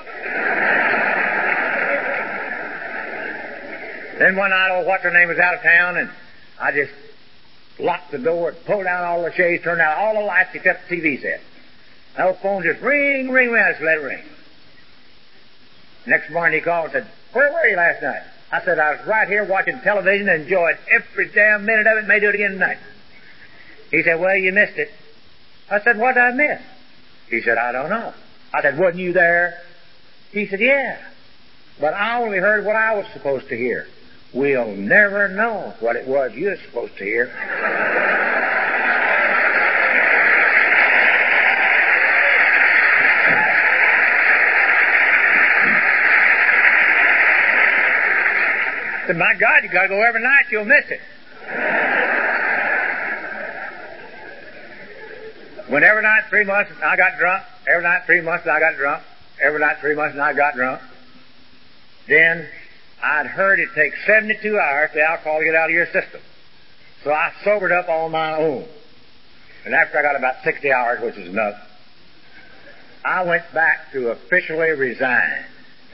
Then one night, old what's her name was out of town, and I just locked the door, pulled down all the shades, turned out all the lights except the T V set. The old phone just ring, ring, ring. I just let it ring. Next morning he called and said, where were you last night? I said, I was right here watching television and enjoyed every damn minute of it. May do it again tonight. He said, well, you missed it. I said, what did I miss? He said, I don't know. I said, wasn't you there? He said, yeah. But I only heard what I was supposed to hear. We'll never know what it was you were supposed to hear. I said, my God, you got to go every night, you'll miss it. When every night, three months, I got drunk. Every night, three months, I got drunk. Every night, three months, and I got drunk. Then I'd heard it takes seventy-two hours for the alcohol to get out of your system. So I sobered up on my own. And after I got about sixty hours, which is enough, I went back to officially resign.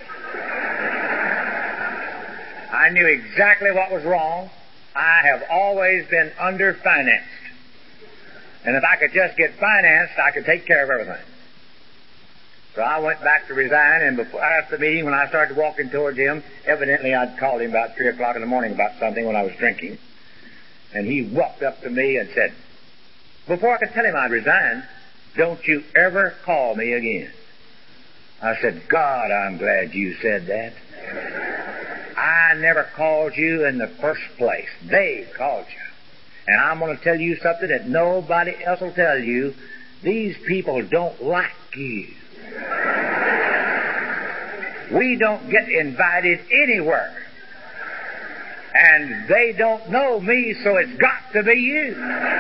I knew exactly what was wrong. I have always been underfinanced. And if I could just get financed, I could take care of everything. So I went back to resign, and before, after the meeting, when I started walking towards him, evidently I'd called him about three o'clock in the morning about something when I was drinking. And he walked up to me and said, before I could tell him I'd resigned, don't you ever call me again. I said, God, I'm glad you said that. I never called you in the first place. They called you. And I'm going to tell you something that nobody else will tell you. These people don't like you. We don't get invited anywhere. And they don't know me, so it's got to be you.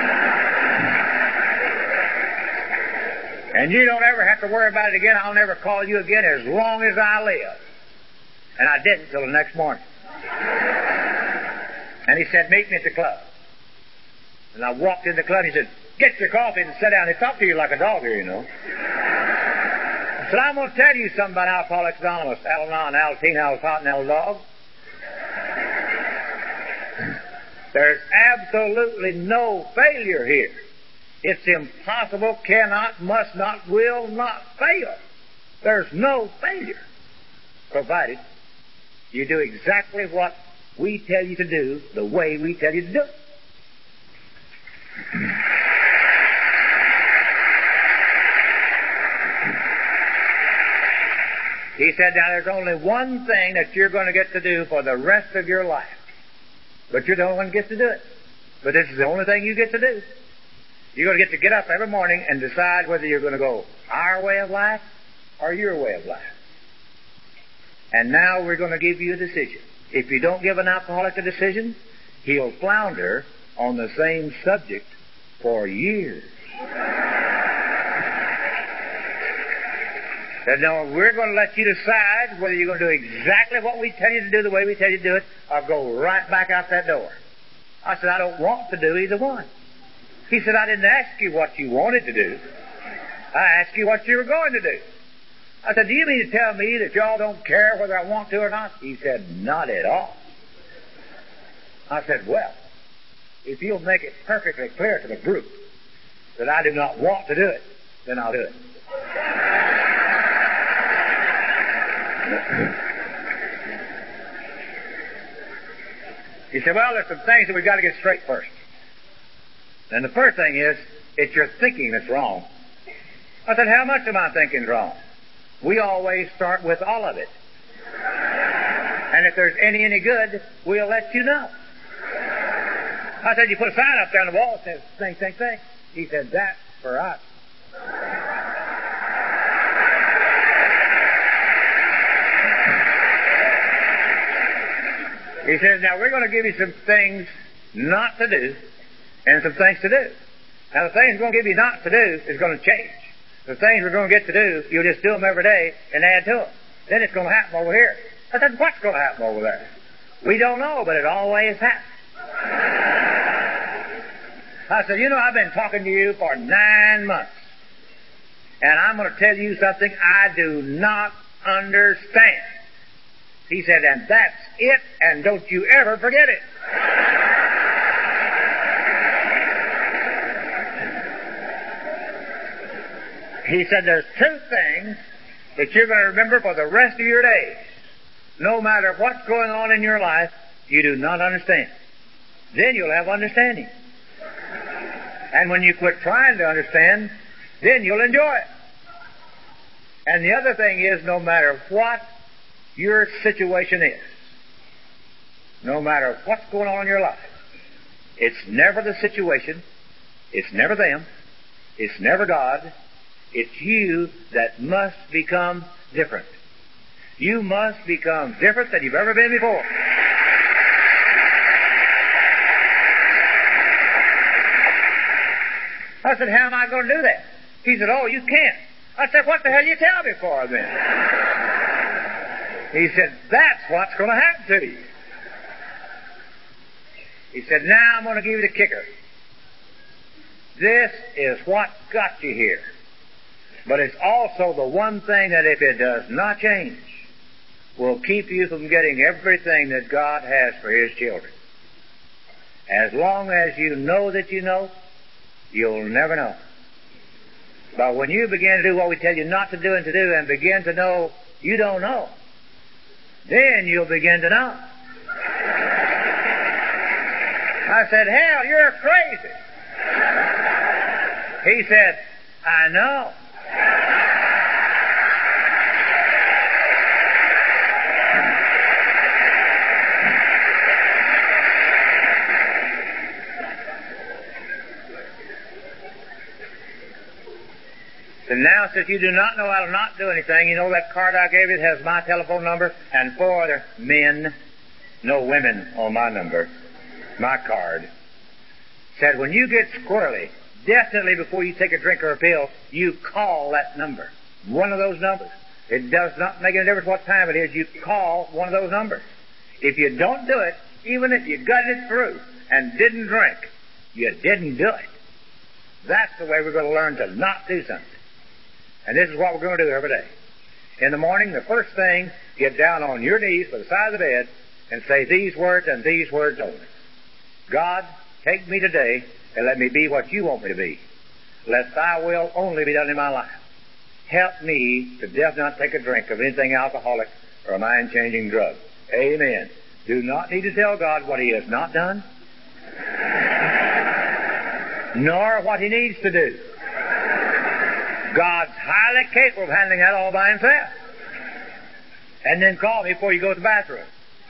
And you don't ever have to worry about it again. I'll never call you again as long as I live. And I didn't until the next morning. And he said, meet me at the club. And I walked in the club, and he said, get your coffee and sit down. He talked to you like a dog here, you know. I said, I'm going to tell you something about Alcoholics Anonymous. Al-Anon, Al-Teen, Al-Hot, and Al-Dog. There's absolutely no failure here. It's impossible, cannot, must not, will not fail. There's no failure, provided you do exactly what we tell you to do, the way we tell you to do it. He said, now there's only one thing that you're going to get to do for the rest of your life. But you're the only one who gets to do it. But this is the only thing you get to do. You're going to get to get up every morning and decide whether you're going to go our way of life or your way of life. And now we're going to give you a decision. if you don't give an alcoholic a decision, he'll flounder on the same subject for years. Said, no, we're going to let you decide whether you're going to do exactly what we tell you to do the way we tell you to do it, or go right back out that door. I said, I don't want to do either one. He said, I didn't ask you what you wanted to do. I asked you what you were going to do. I said, do you mean to tell me that y'all don't care whether I want to or not? He said, not at all. I said, well, if you'll make it perfectly clear to the group that I do not want to do it, then I'll do it. He said, well, there's some things that we've got to get straight first. And the first thing is, it's your thinking that's wrong. I said, how much of my thinking's wrong? We always start with all of it. And if there's any any good, we'll let you know. I said, you put a sign up there on the wall that says, think, think, think. He said, that's for us. He says, now we're going to give you some things not to do and some things to do. Now the things we're going to give you not to do is going to change. The things we're going to get to do, you'll just do them every day and add to them. Then it's going to happen over here. I said, what's going to happen over there? We don't know, but it always happens. I said, you know, I've been talking to you for nine months. And I'm going to tell you something I do not understand. He said, and that's it, and don't you ever forget it. He said, there's two things that you're going to remember for the rest of your days. No matter what's going on in your life, you do not understand. Then you'll have understanding. And when you quit trying to understand, then you'll enjoy it. And the other thing is, no matter what your situation is, no matter what's going on in your life, it's never the situation, it's never them, it's never God, it's you that must become different. You must become different than you've ever been before. I said, how am I going to do that? He said, oh, you can't. I said, what the hell you tell me for then? He said, that's what's going to happen to you. He said, now I'm going to give you the kicker. This is what got you here. But it's also the one thing that if it does not change, will keep you from getting everything that God has for His children. As long as you know that you know, you'll never know. But when you begin to do what we tell you not to do and to do and begin to know you don't know, then you'll begin to know. I said, hell, you're crazy. He said, I know. And now, since you do not know how to not do anything, you know that card I gave you that has my telephone number and four other men, no women on my number, my card. Said when you get squirrely, definitely before you take a drink or a pill, you call that number. One of those numbers. It does not make any difference what time it is. You call one of those numbers. If you don't do it, even if you got it through and didn't drink, you didn't do it. That's the way we're going to learn to not do something. And this is what we're going to do every day. In the morning, the first thing, get down on your knees by the side of the bed and say these words and these words only. God, take me today and let me be what you want me to be. Let thy will only be done in my life. Help me to death not take a drink of anything alcoholic or a mind-changing drug. Amen. Do not need to tell God what He has not done, nor what He needs to do. God's highly capable of handling that all by Himself. And then call me before you go to the bathroom.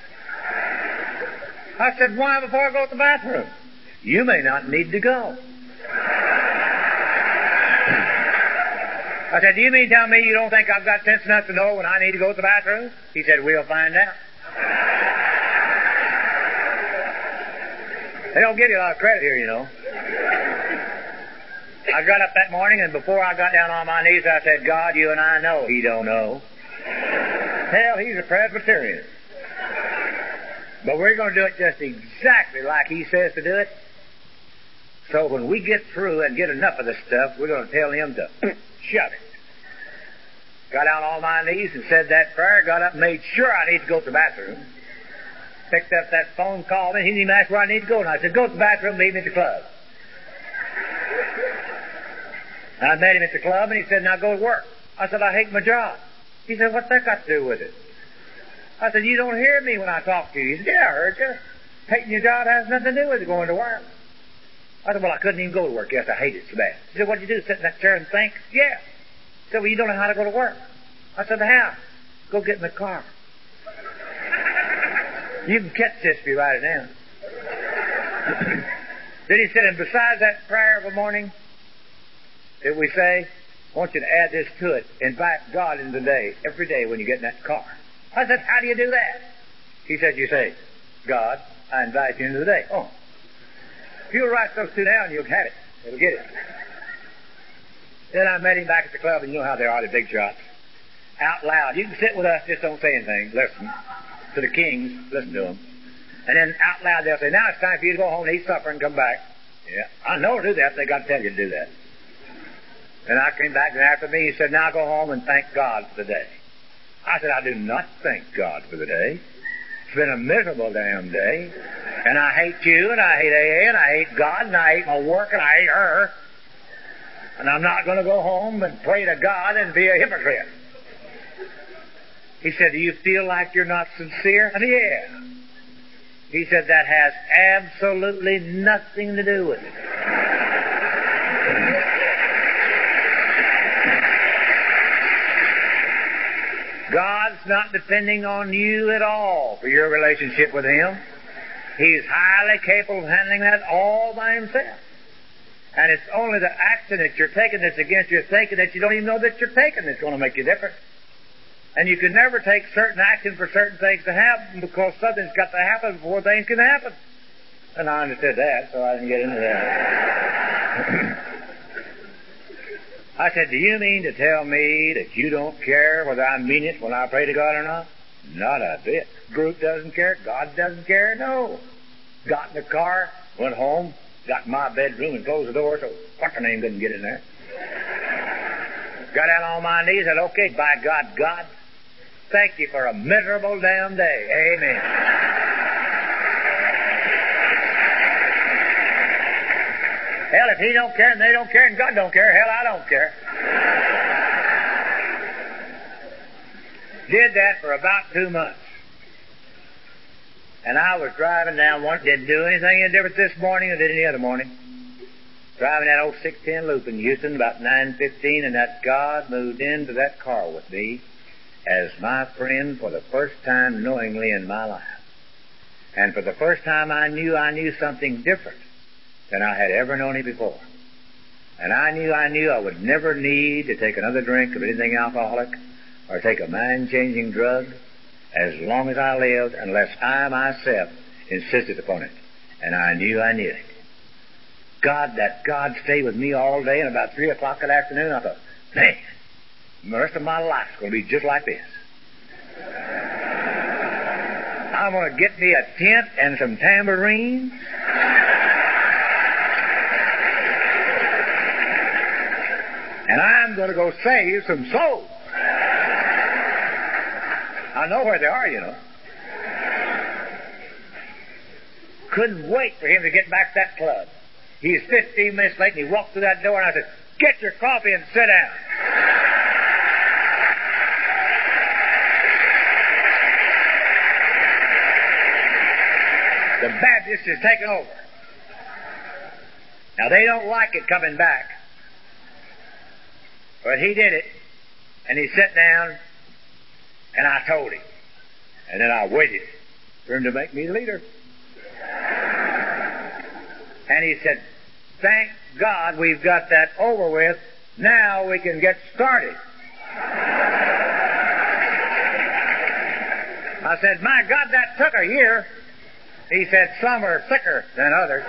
I said, why before I go to the bathroom? You may not need to go. I said, do you mean to tell me you don't think I've got sense enough to know when I need to go to the bathroom? He said, we'll find out. They don't give you a lot of credit here, you know. I got up that morning, and before I got down on my knees, I said, God, you and I know he don't know. Hell, he's a Presbyterian. But we're going to do it just exactly like he says to do it. So when we get through and get enough of this stuff, we're going to tell him to shut it. Got down on my knees and said that prayer, got up and made sure I need to go to the bathroom. Picked up that phone, called me, he didn't even ask where I need to go. And I said, go to the bathroom, meet me at the club. And I met him at the club, and he said, now go to work. I said, I hate my job. He said, what's that got to do with it? I said, you don't hear me when I talk to you. He said, yeah, I heard you. Hating your job has nothing to do with going to work. I said, well, I couldn't even go to work. Yes, I hate it so bad. He said, what'd you do, sit in that chair and think? Yeah. He said, well, you don't know how to go to work. I said, how? Go get in the car. You can catch this if you write it down. Then he said, and besides that prayer of a morning, that we say, I want you to add this to it. Invite God into the day, every day when you get in that car. I said, how do you do that? He said, you say, God, I invite you into the day. Oh. If you'll write those two down, you'll have it. You'll get it. Then I met him back at the club, and you know how they are, the big shots. Out loud. You can sit with us, just don't say anything. Listen. To the kings, listen to them. And then out loud they'll say, now it's time for you to go home and eat supper and come back. Yeah, I know to do that. They got to tell you to do that. And I came back, and after me, he said, now go home and thank God for the day. I said, I do not thank God for the day. It's been a miserable damn day. And I hate you, and I hate A A, and I hate God, and I hate my work, and I hate her. And I'm not going to go home and pray to God and be a hypocrite. He said, do you feel like you're not sincere? I said, yeah. He said, that has absolutely nothing to do with it. God's not depending on you at all for your relationship with Him. He's highly capable of handling that all by Himself. And it's only the action that you're taking that's against your thinking that you don't even know that you're taking that's going to make you different. And you can never take certain action for certain things to happen because something's got to happen before things can happen. And I understood that, so I didn't get into that. I said, do you mean to tell me that you don't care whether I mean it when I pray to God or not? Not a bit. Group doesn't care. God doesn't care. No. Got in the car, went home, got in my bedroom and closed the door so what's her name didn't get in there. Got down on my knees and said, okay, by God, God, thank you for a miserable damn day. Amen. Hell, if He don't care and they don't care and God don't care, hell, I don't care. Did that for about two months. And I was driving down one, didn't do anything any different this morning than did any other morning. Driving that old six ten loop in Houston about nine fifteen, and that God moved into that car with me as my friend for the first time knowingly in my life. And for the first time I knew I knew something different than I had ever known Him before. And I knew I knew I would never need to take another drink of anything alcoholic or take a mind-changing drug as long as I lived unless I myself insisted upon it. And I knew I knew it. God, that God stayed with me all day, and about three o'clock that afternoon I thought, man, the rest of my life's going to be just like this. I'm going to get me a tent and some tambourines. And I'm going to go save some souls. I know where they are, you know. Couldn't wait for him to get back to that club. He was fifteen minutes late, and he walked through that door, and I said, get your coffee and sit down. The Baptist is taking over. Now, they don't like it coming back. But he did it, and he sat down, and I told him. And then I waited for him to make me leader. And he said, thank God we've got that over with. Now we can get started. I said, my God, that took a year. He said, some are sicker than others.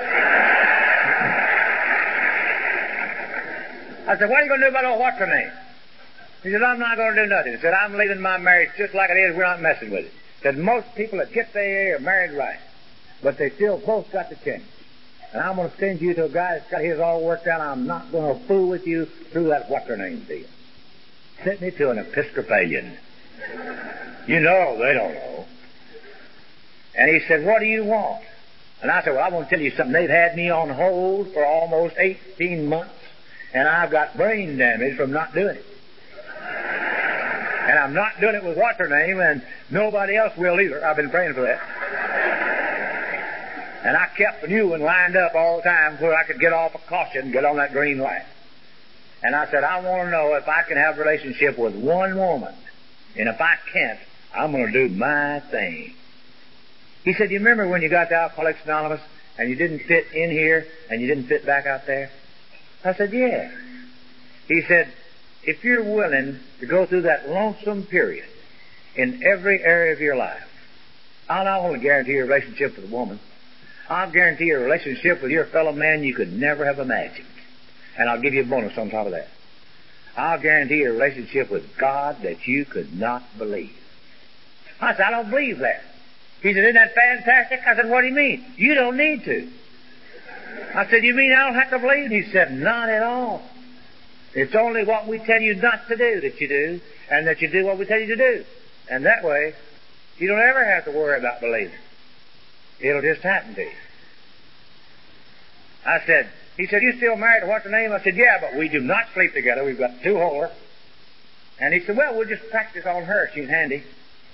I said, what are you going to do about old what's her name? He said, I'm not going to do nothing. He said, I'm leaving my marriage just like it is. We're not messing with it. He said, most people that get there are married right, but they still both got to change. And I'm going to send you to a guy that's got his all worked out. I'm not going to fool with you through that what's her name deal. Sent me to an Episcopalian. You know, they don't know. And he said, what do you want? And I said, well, I want to tell you something. They've had me on hold for almost eighteen months, and I've got brain damage from not doing it. And I'm not doing it with what's her name, and nobody else will either. I've been praying for that. And I kept a new one lined up all the time where I could get off a caution and get on that green light. And I said, I want to know if I can have a relationship with one woman. And if I can't, I'm going to do my thing. He said, you remember when you got to Alcoholics Anonymous and you didn't fit in here and you didn't fit back out there? I said, yeah. He said, if you're willing to go through that lonesome period in every area of your life, I'll not only guarantee your relationship with a woman, I'll guarantee you a relationship with your fellow man you could never have imagined. And I'll give you a bonus on top of that. I'll guarantee you a relationship with God that you could not believe. I said, I don't believe that. He said, isn't that fantastic? I said, what do you mean? You don't need to. I said, you mean I don't have to believe? He said, not at all. It's only what we tell you not to do that you do, and that you do what we tell you to do. And that way, you don't ever have to worry about believing. It'll just happen to you. I said, he said, you still married to what's her name? I said, yeah, but we do not sleep together. We've got two holer. And he said, well, we'll just practice on her. She's handy.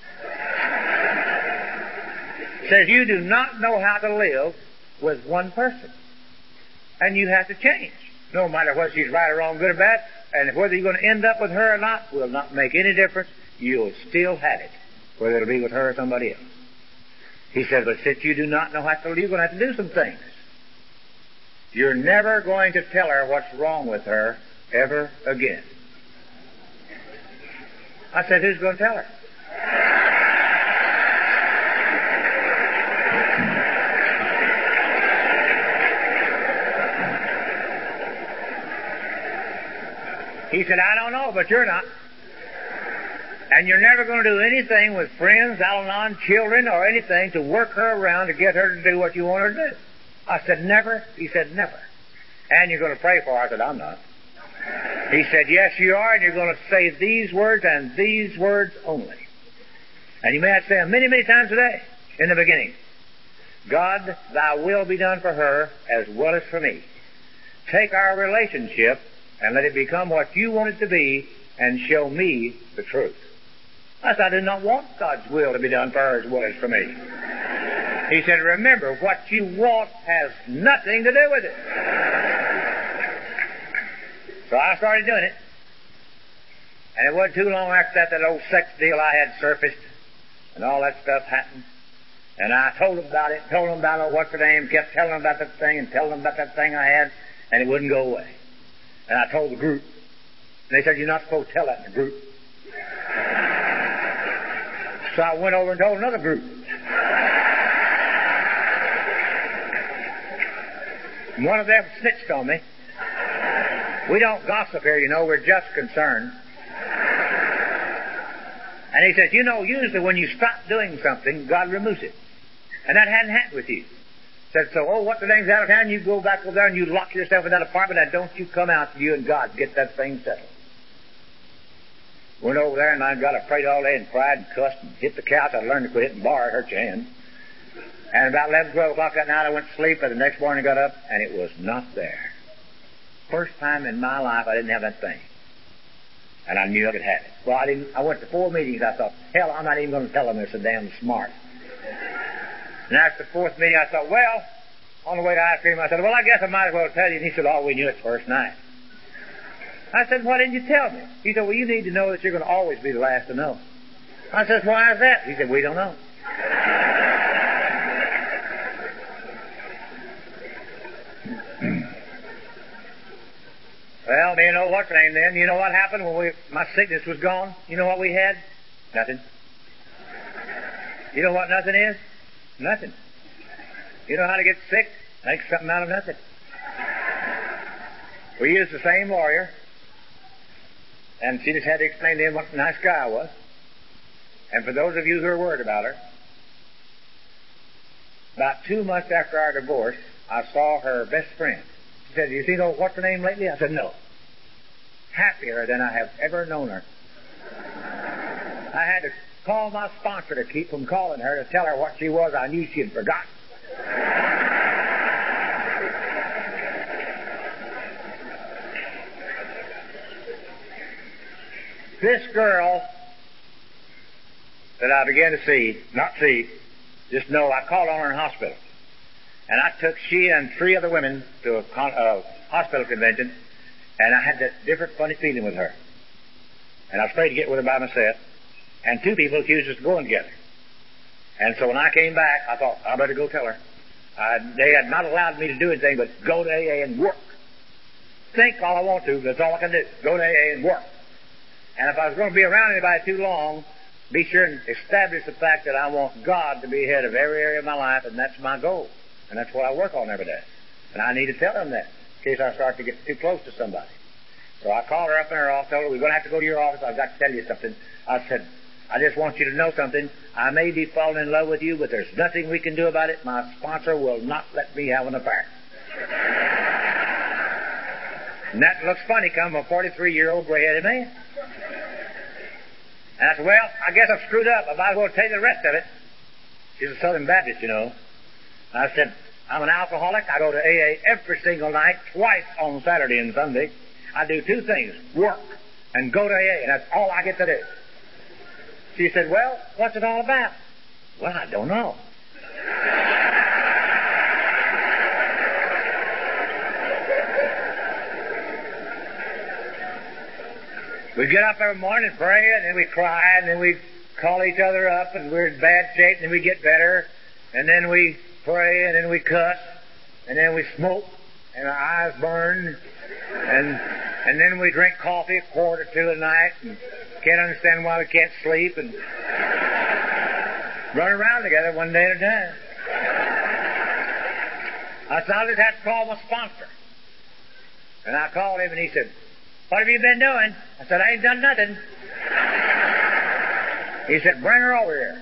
Says, you do not know how to live with one person. And you have to change. No matter whether she's right or wrong, good or bad. And whether you're going to end up with her or not will not make any difference. You'll still have it, whether it'll be with her or somebody else. He said, but since you do not know how to live, you're going to have to do some things. You're never going to tell her what's wrong with her ever again. I said, who's going to tell her? He said, I don't know, but you're not. And you're never going to do anything with friends, Al-Anon, children, or anything to work her around to get her to do what you want her to do. I said, never? He said, never. And you're going to pray for her? I said, I'm not. He said, yes, you are, and you're going to say these words and these words only. And you may have to say them many, many times a day in the beginning. God, thy will be done for her as well as for me. Take our relationship and let it become what you want it to be and show me the truth. I said, I do not want God's will to be done for her as well as for me. He said, remember, what you want has nothing to do with it. So I started doing it. And it wasn't too long after that that old sex deal I had surfaced and all that stuff happened. And I told them about it, told them about, oh, what's her name, kept telling them about that thing and telling them about that thing I had, and it wouldn't go away. And I told the group. And they said, you're not supposed to tell that in the group. So I went over and told another group. And one of them snitched on me. We don't gossip here, you know. We're just concerned. And he says, you know, usually when you stop doing something, God removes it. And that hadn't happened with you. Said, so, oh, what's the name's out of town? You go back over there and you lock yourself in that apartment and don't you come out till you and God get that thing settled. Went over there and I got to prayed all day and cried and cussed and hit the couch. I learned to quit hitting bar. It hurt your hand. And about eleven, twelve o'clock that night I went to sleep, and the next morning I got up and it was not there. First time in my life I didn't have that thing. And I knew I could have it. Well, I didn't. I went to four meetings. I thought, hell, I'm not even going to tell them they're so damn smart. And after the fourth meeting, I thought, well, on the way to ice cream, I said, well, I guess I might as well tell you. And he said, oh, we knew it first night. I said, why didn't you tell me? He said, well, you need to know that you're going to always be the last to know. I said, why is that? He said, we don't know. Well, do you know what's the name then? You know what happened when we, my sickness was gone? You know what we had? Nothing. You know what nothing is? Nothing. You know how to get sick? Make something out of nothing. We used the same lawyer, and she just had to explain to him what a nice guy I was. And for those of you who are worried about her, about two months after our divorce, I saw her best friend. She said, you see, no, what's her name lately? I said, no. Happier than I have ever known her. I had to call my sponsor to keep from calling her to tell her what she was. I knew she had forgotten. This girl that I began to see, not see, just know, I called on her in hospital. And I took she and three other women to a con- uh, hospital convention, and I had that different funny feeling with her. And I was afraid to get with her by myself. And two people accused us of going together. And so when I came back, I thought, I better go tell her. Uh, they had not allowed me to do anything but go to A A and work. Think all I want to, that's all I can do. Go to A A and work. And if I was going to be around anybody too long, be sure and establish the fact that I want God to be head of every area of my life, and that's my goal. And that's what I work on every day. And I need to tell them that, in case I start to get too close to somebody. So I called her up in her office, told her, we're going to have to go to your office, I've got to tell you something. I said, I just want you to know something. I may be falling in love with you, but there's nothing we can do about it. My sponsor will not let me have an affair. And that looks funny coming from a forty-three-year-old gray-headed man. And I said, well, I guess I've screwed up. I might as well tell you the rest of it. She's a Southern Baptist, you know. And I said, I'm an alcoholic. I go to A A every single night, twice on Saturday and Sunday. I do two things, work and go to A A, and that's all I get to do. She said, well, what's it all about? Well, I don't know. We get up every morning and pray, and then we cry, and then we call each other up, and we're in bad shape, and then we get better, and then we pray, and then we cuss, and then we smoke, and our eyes burn, and and then we drink coffee a quart or two a night, and can't understand why we can't sleep, and run around together one day at a time. I said, I just have to call my sponsor. And I called him, and he said, what have you been doing? I said, I ain't done nothing. He said, bring her over here.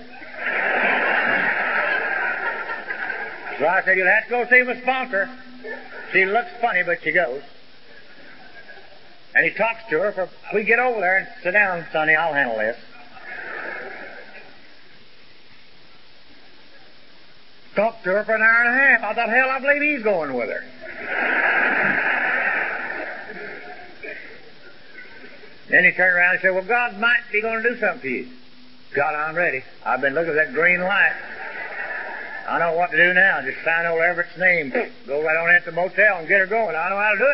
So I said, you'll have to go see my sponsor. She looks funny, but she goes. And he talks to her. For, we get over there and sit down, Sonny, I'll handle this. Talked to her for an hour and a half. I thought, hell, I believe he's going with her. Then he turned around and said, well, God might be going to do something for you. God, I'm ready. I've been looking at that green light. I know what to do now. Just sign old Everett's name. Go right on into the motel and get her going. I know how to do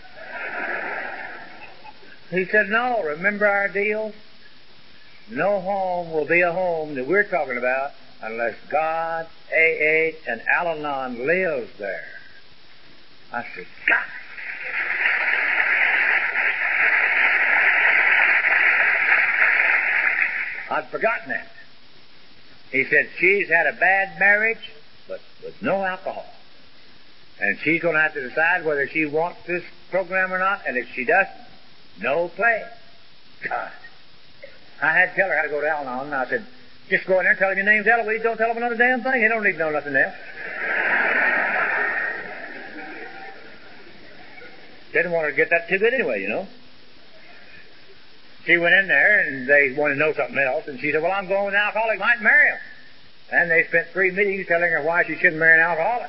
it. He said, no, remember our deal? No home will be a home that we're talking about unless God, A A, and Al-Anon lives there. I said, God. I'd forgotten that. He said, she's had a bad marriage, but with no alcohol. And she's going to have to decide whether she wants this program or not, and if she doesn't, no play. God. I had to tell her how to go to Al-Anon, and I said, just go in there and tell him your name's Eloise. Don't tell him another damn thing. He don't need to know nothing else. Didn't want her to get that too good anyway, you know. She went in there, and they wanted to know something else, and she said, well, I'm going with an alcoholic, might marry him. And they spent three meetings telling her why she shouldn't marry an alcoholic.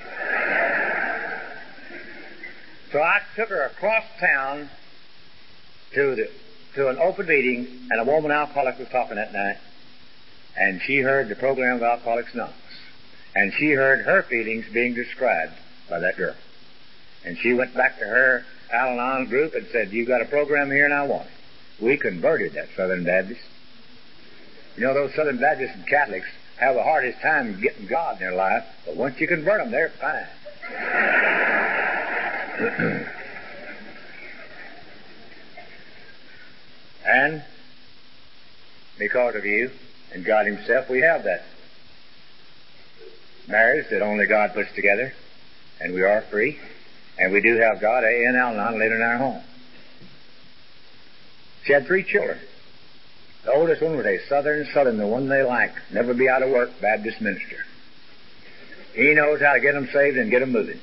So I took her across town to the to an open meeting, and a woman alcoholic was talking that night, and she heard the program of Alcoholics Anonymous, and she heard her feelings being described by that girl. And she went back to her Al-Anon group and said, you've got a program here and I want it. We converted that Southern Baptist. You know, those Southern Baptists and Catholics have the hardest time getting God in their life, but once you convert them, they're fine. And because of you and God Himself, we have that marriage that only God puts together, and we are free, and we do have God, A. N. Al-Anon, living in our home. She had three children. The oldest one was a Southern Southern, the one they like, never be out of work, Baptist minister. He knows how to get them saved and get them moving.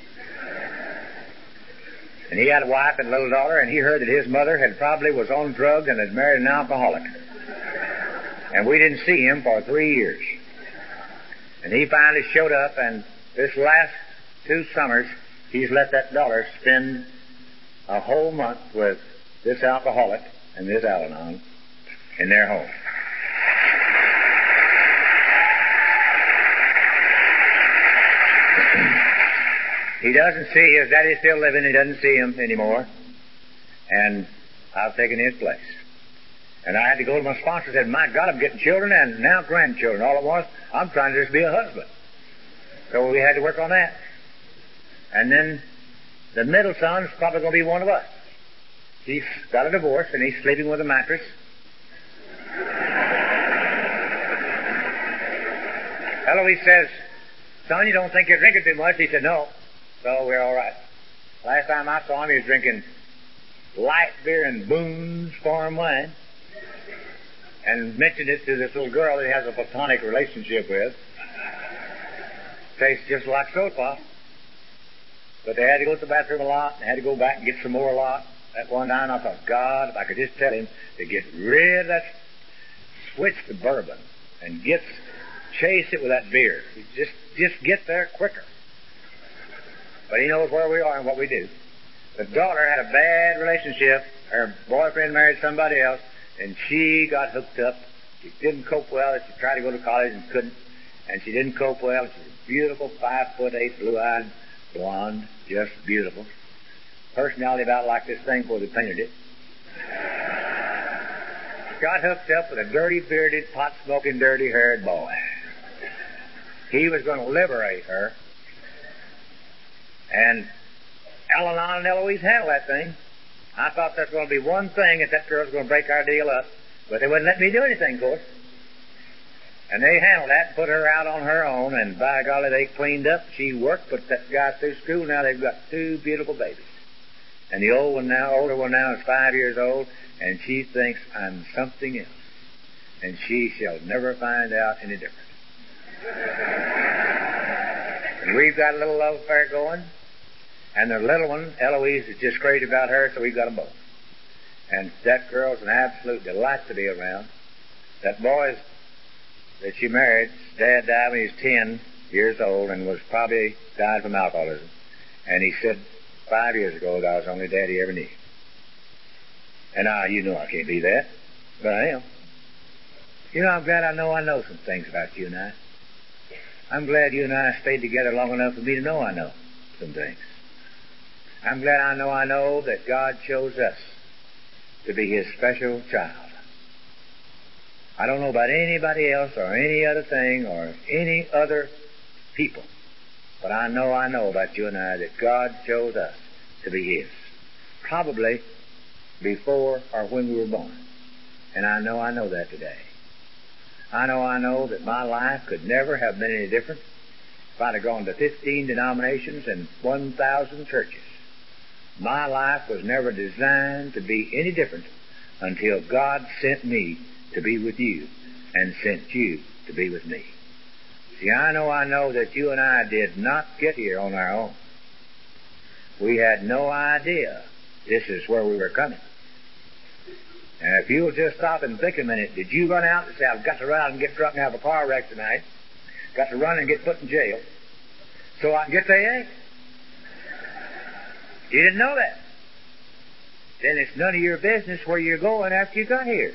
And he had a wife and a little daughter, and he heard that his mother had probably was on drugs and had married an alcoholic. And we didn't see him for three years. And he finally showed up, and this last two summers, he's let that daughter spend a whole month with this alcoholic and this Al-Anon in their home. He doesn't see his daddy's still living. He doesn't see him anymore. And I've taken his place. And I had to go to my sponsor and said, my God, I'm getting children and now grandchildren. All at once, I'm trying to just be a husband. So we had to work on that. And then the middle son's probably going to be one of us. He's got a divorce and he's sleeping with a mattress. Eloise says, son, you don't think you're drinking too much? He said, no. So we're all right. Last time I saw him, he was drinking light beer and Boone's Farm wine. And mentioned it to this little girl that he has a platonic relationship with. Tastes just like soda. But they had to go to the bathroom a lot, and had to go back and get some more a lot. That one time I thought, God, if I could just tell him to get rid of that, switch to bourbon, and get, chase it with that beer. Just, just get there quicker. But he knows where we are and what we do. The daughter had a bad relationship. Her boyfriend married somebody else, and she got hooked up. She didn't cope well. She tried to go to college and couldn't. And she didn't cope well. She's a beautiful, five foot eight, blue-eyed, blonde, just beautiful. Personality about like this thing before they painted it. Got hooked up with a dirty, bearded, pot-smoking, dirty-haired boy. He was going to liberate her. And Al-Anon and Eloise handled that thing. I thought there's going to be one thing that that girl's going to break our deal up. But they wouldn't let me do anything, of course. And they handled that and put her out on her own. And by golly, they cleaned up. She worked, put that guy through school. Now they've got two beautiful babies. And the old one now, older one now is five years old. And she thinks I'm something else. And she shall never find out any different. And we've got a little love affair going. And the little one, Eloise, is just crazy about her, so we've got them both. And that girl's an absolute delight to be around. That boy that she married, his dad died when he was ten years old and was probably died from alcoholism. And he said five years ago that I was the only dad he ever needed. And I, you know I can't be that, but I am. You know, I'm glad I know I know some things about you and I. I'm glad you and I stayed together long enough for me to know I know some things. I'm glad I know I know that God chose us to be His special child. I don't know about anybody else or any other thing or any other people, but I know I know about you and I that God chose us to be His. Probably before or when we were born. And I know I know that today. I know I know that my life could never have been any different if I'd have gone to fifteen denominations and one thousand churches. My life was never designed to be any different until God sent me to be with you and sent you to be with me. See, I know I know that you and I did not get here on our own. We had no idea this is where we were coming. And if you'll just stop and think a minute, did you run out and say, I've got to run out and get drunk and have a car wreck tonight, got to run and get put in jail so I can get to A A? You didn't know that. Then it's none of your business where you're going after you got here.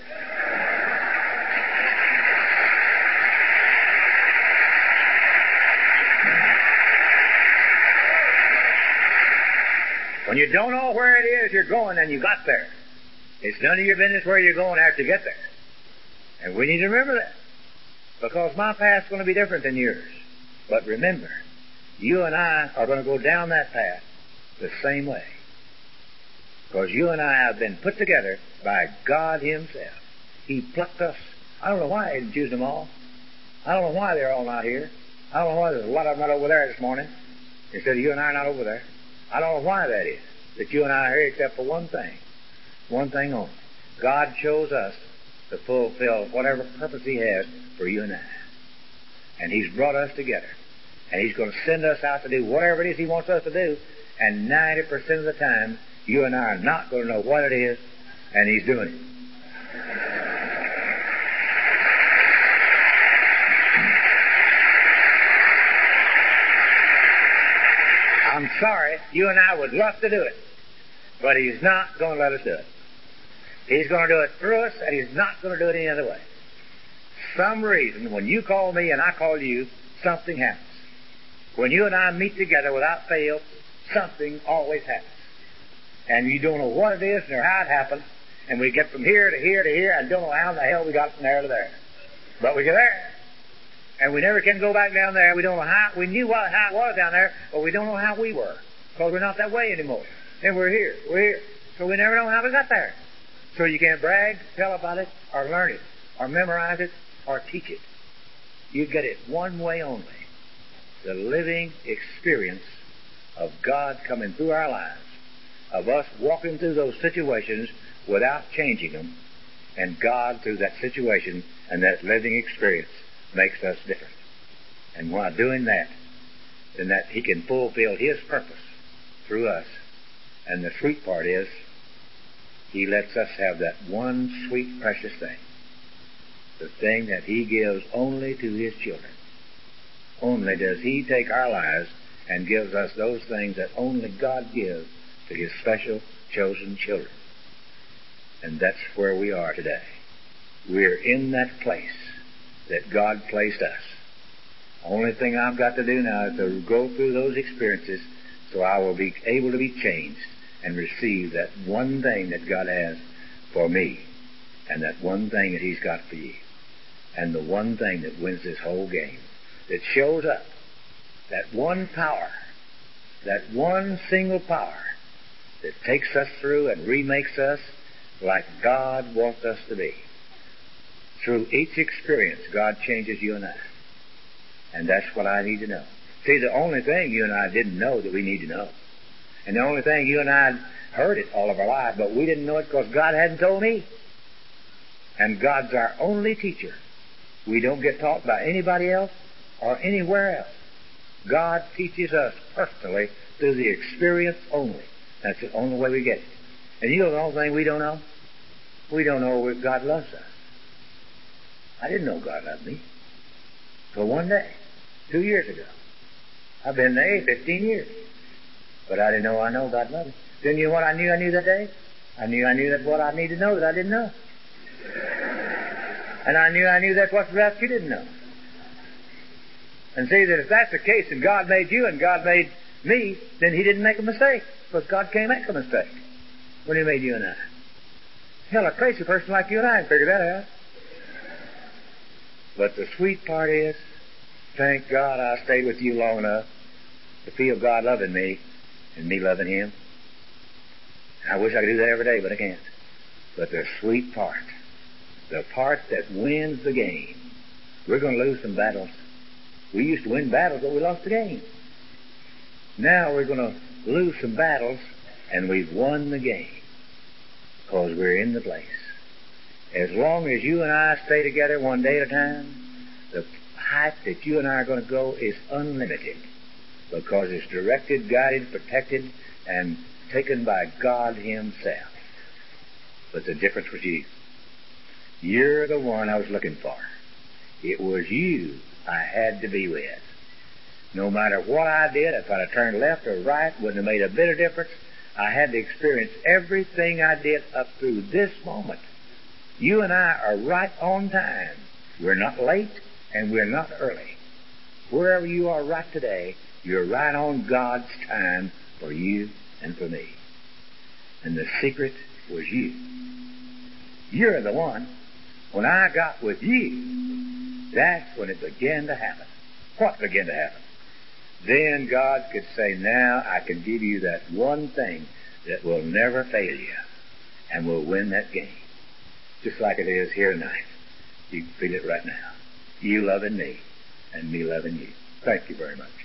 When you don't know where it is you're going and you got there, it's none of your business where you're going after you get there. And we need to remember that. Because my path's going to be different than yours. But remember, you and I are going to go down that path the same way. Because you and I have been put together by God Himself. He plucked us. I don't know why He didn't choose them all. I don't know why they're all not here. I don't know why there's a lot of them not over there this morning. Instead of you and I are not over there. I don't know why that is, that you and I are here except for one thing. One thing only. God chose us to fulfill whatever purpose He has for you and I. And He's brought us together. And He's going to send us out to do whatever it is He wants us to do. And ninety percent of the time, you and I are not going to know what it is, and He's doing it. I'm sorry, you and I would love to do it, but He's not going to let us do it. He's going to do it through us, and He's not going to do it any other way. Some reason, when you call me and I call you, something happens. When you and I meet together without fail, something always happens. And you don't know what it is nor how it happened, and we get from here to here to here, and don't know how in the hell we got from there to there. But we get there. And we never can go back down there. We don't know how, we knew what, how it was down there, but we don't know how we were. Because we're not that way anymore. And we're here. We're here. So we never know how we got there. So you can't brag, tell about it, or learn it, or memorize it, or teach it. You get it one way only. The living experience of God coming through our lives, of us walking through those situations without changing them, and God through that situation and that living experience makes us different. And while doing that, then that He can fulfill His purpose through us. And the sweet part is, He lets us have that one sweet, precious thing. The thing that He gives only to His children. Only does He take our lives and gives us those things that only God gives to His special, chosen children. And that's where we are today. We're in that place that God placed us. The only thing I've got to do now is to go through those experiences so I will be able to be changed and receive that one thing that God has for me, and that one thing that He's got for you, and the one thing that wins this whole game, that shows up, that one power, that one single power that takes us through and remakes us like God wants us to be. Through each experience, God changes you and I. And that's what I need to know. See, the only thing you and I didn't know that we need to know, and the only thing you and I heard it all of our life, but we didn't know it because God hadn't told me. And God's our only teacher. We don't get taught by anybody else or anywhere else. God teaches us personally through the experience only. That's the only way we get it. And you know the only thing we don't know? We don't know if God loves us. I didn't know God loved me. So one day, two years ago, I've been there fifteen years. But I didn't know I know God loved me. Then you know what I knew I knew that day? I knew I knew that's what I needed to know that I didn't know. And I knew I knew that's what perhaps you didn't know. And see that if that's the case and God made you and God made me, then He didn't make a mistake. Because God can't make a mistake when He made you and I. Hell, a crazy person like you and I can figure that out. But the sweet part is, thank God I stayed with you long enough to feel God loving me and me loving Him. I wish I could do that every day, but I can't. But the sweet part, the part that wins the game, we're going to lose some battles. We used to win battles, but we lost the game. Now we're going to lose some battles, and we've won the game because we're in the place. As long as you and I stay together one day at a time, the height that you and I are going to go is unlimited because it's directed, guided, protected, and taken by God Himself. But the difference was you. You're the one I was looking for. It was you I had to be with. No matter what I did, if I'd have turned left or right, wouldn't have made a bit of difference. I had to experience everything I did up through this moment. You and I are right on time. We're not late and we're not early. Wherever you are right today, you're right on God's time for you and for me. And the secret was you. You're the one. When I got with you, that's when it began to happen. What began to happen? Then God could say, now I can give you that one thing that will never fail you and will win that game. Just like it is here tonight. You can feel it right now. You loving me and me loving you. Thank you very much.